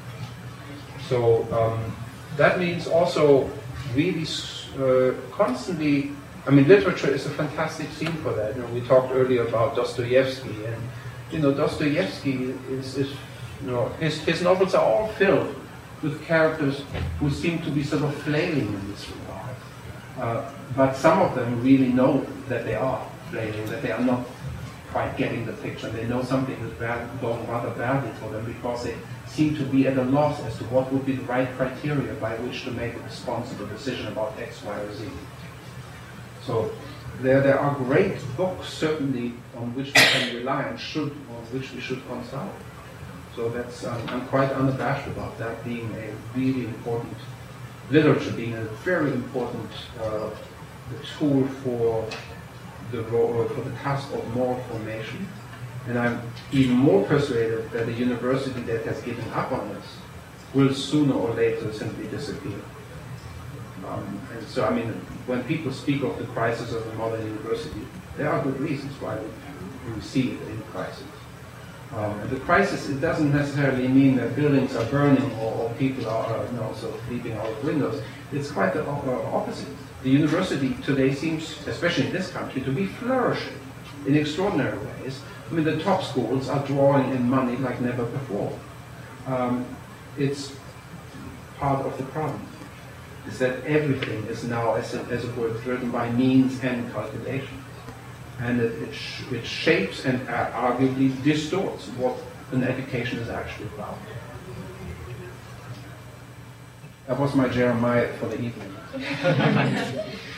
So that means also really constantly. I mean, literature is a fantastic scene for that. You know, we talked earlier about Dostoevsky, and Dostoevsky is his novels are all filled with characters who seem to be sort of flailing in this regard. But some of them really know that they are flailing, that they are not quite getting the picture. They know something is going rather badly for them because they seem to be at a loss as to what would be the right criteria by which to make a responsible decision about X, Y, or Z. So there are great books, certainly, on which we can rely and on which we should consult. So that's I'm quite unabashed about that being a really important literature, being a very important tool for the task of moral formation. And I'm even more persuaded that a university that has given up on this will sooner or later simply disappear. And so, I mean, when people speak of the crisis of the modern university, there are good reasons why we see it in crisis. And the crisis, it doesn't necessarily mean that buildings are burning or people are sort of leaping out of windows. It's quite the opposite. The university today seems, especially in this country, to be flourishing in extraordinary ways. I mean, the top schools are drawing in money like never before. It's part of the problem, is that everything is now, as it were, driven by means and calculation. And it shapes and arguably distorts what an education is actually about. That was my Jeremiah for the evening.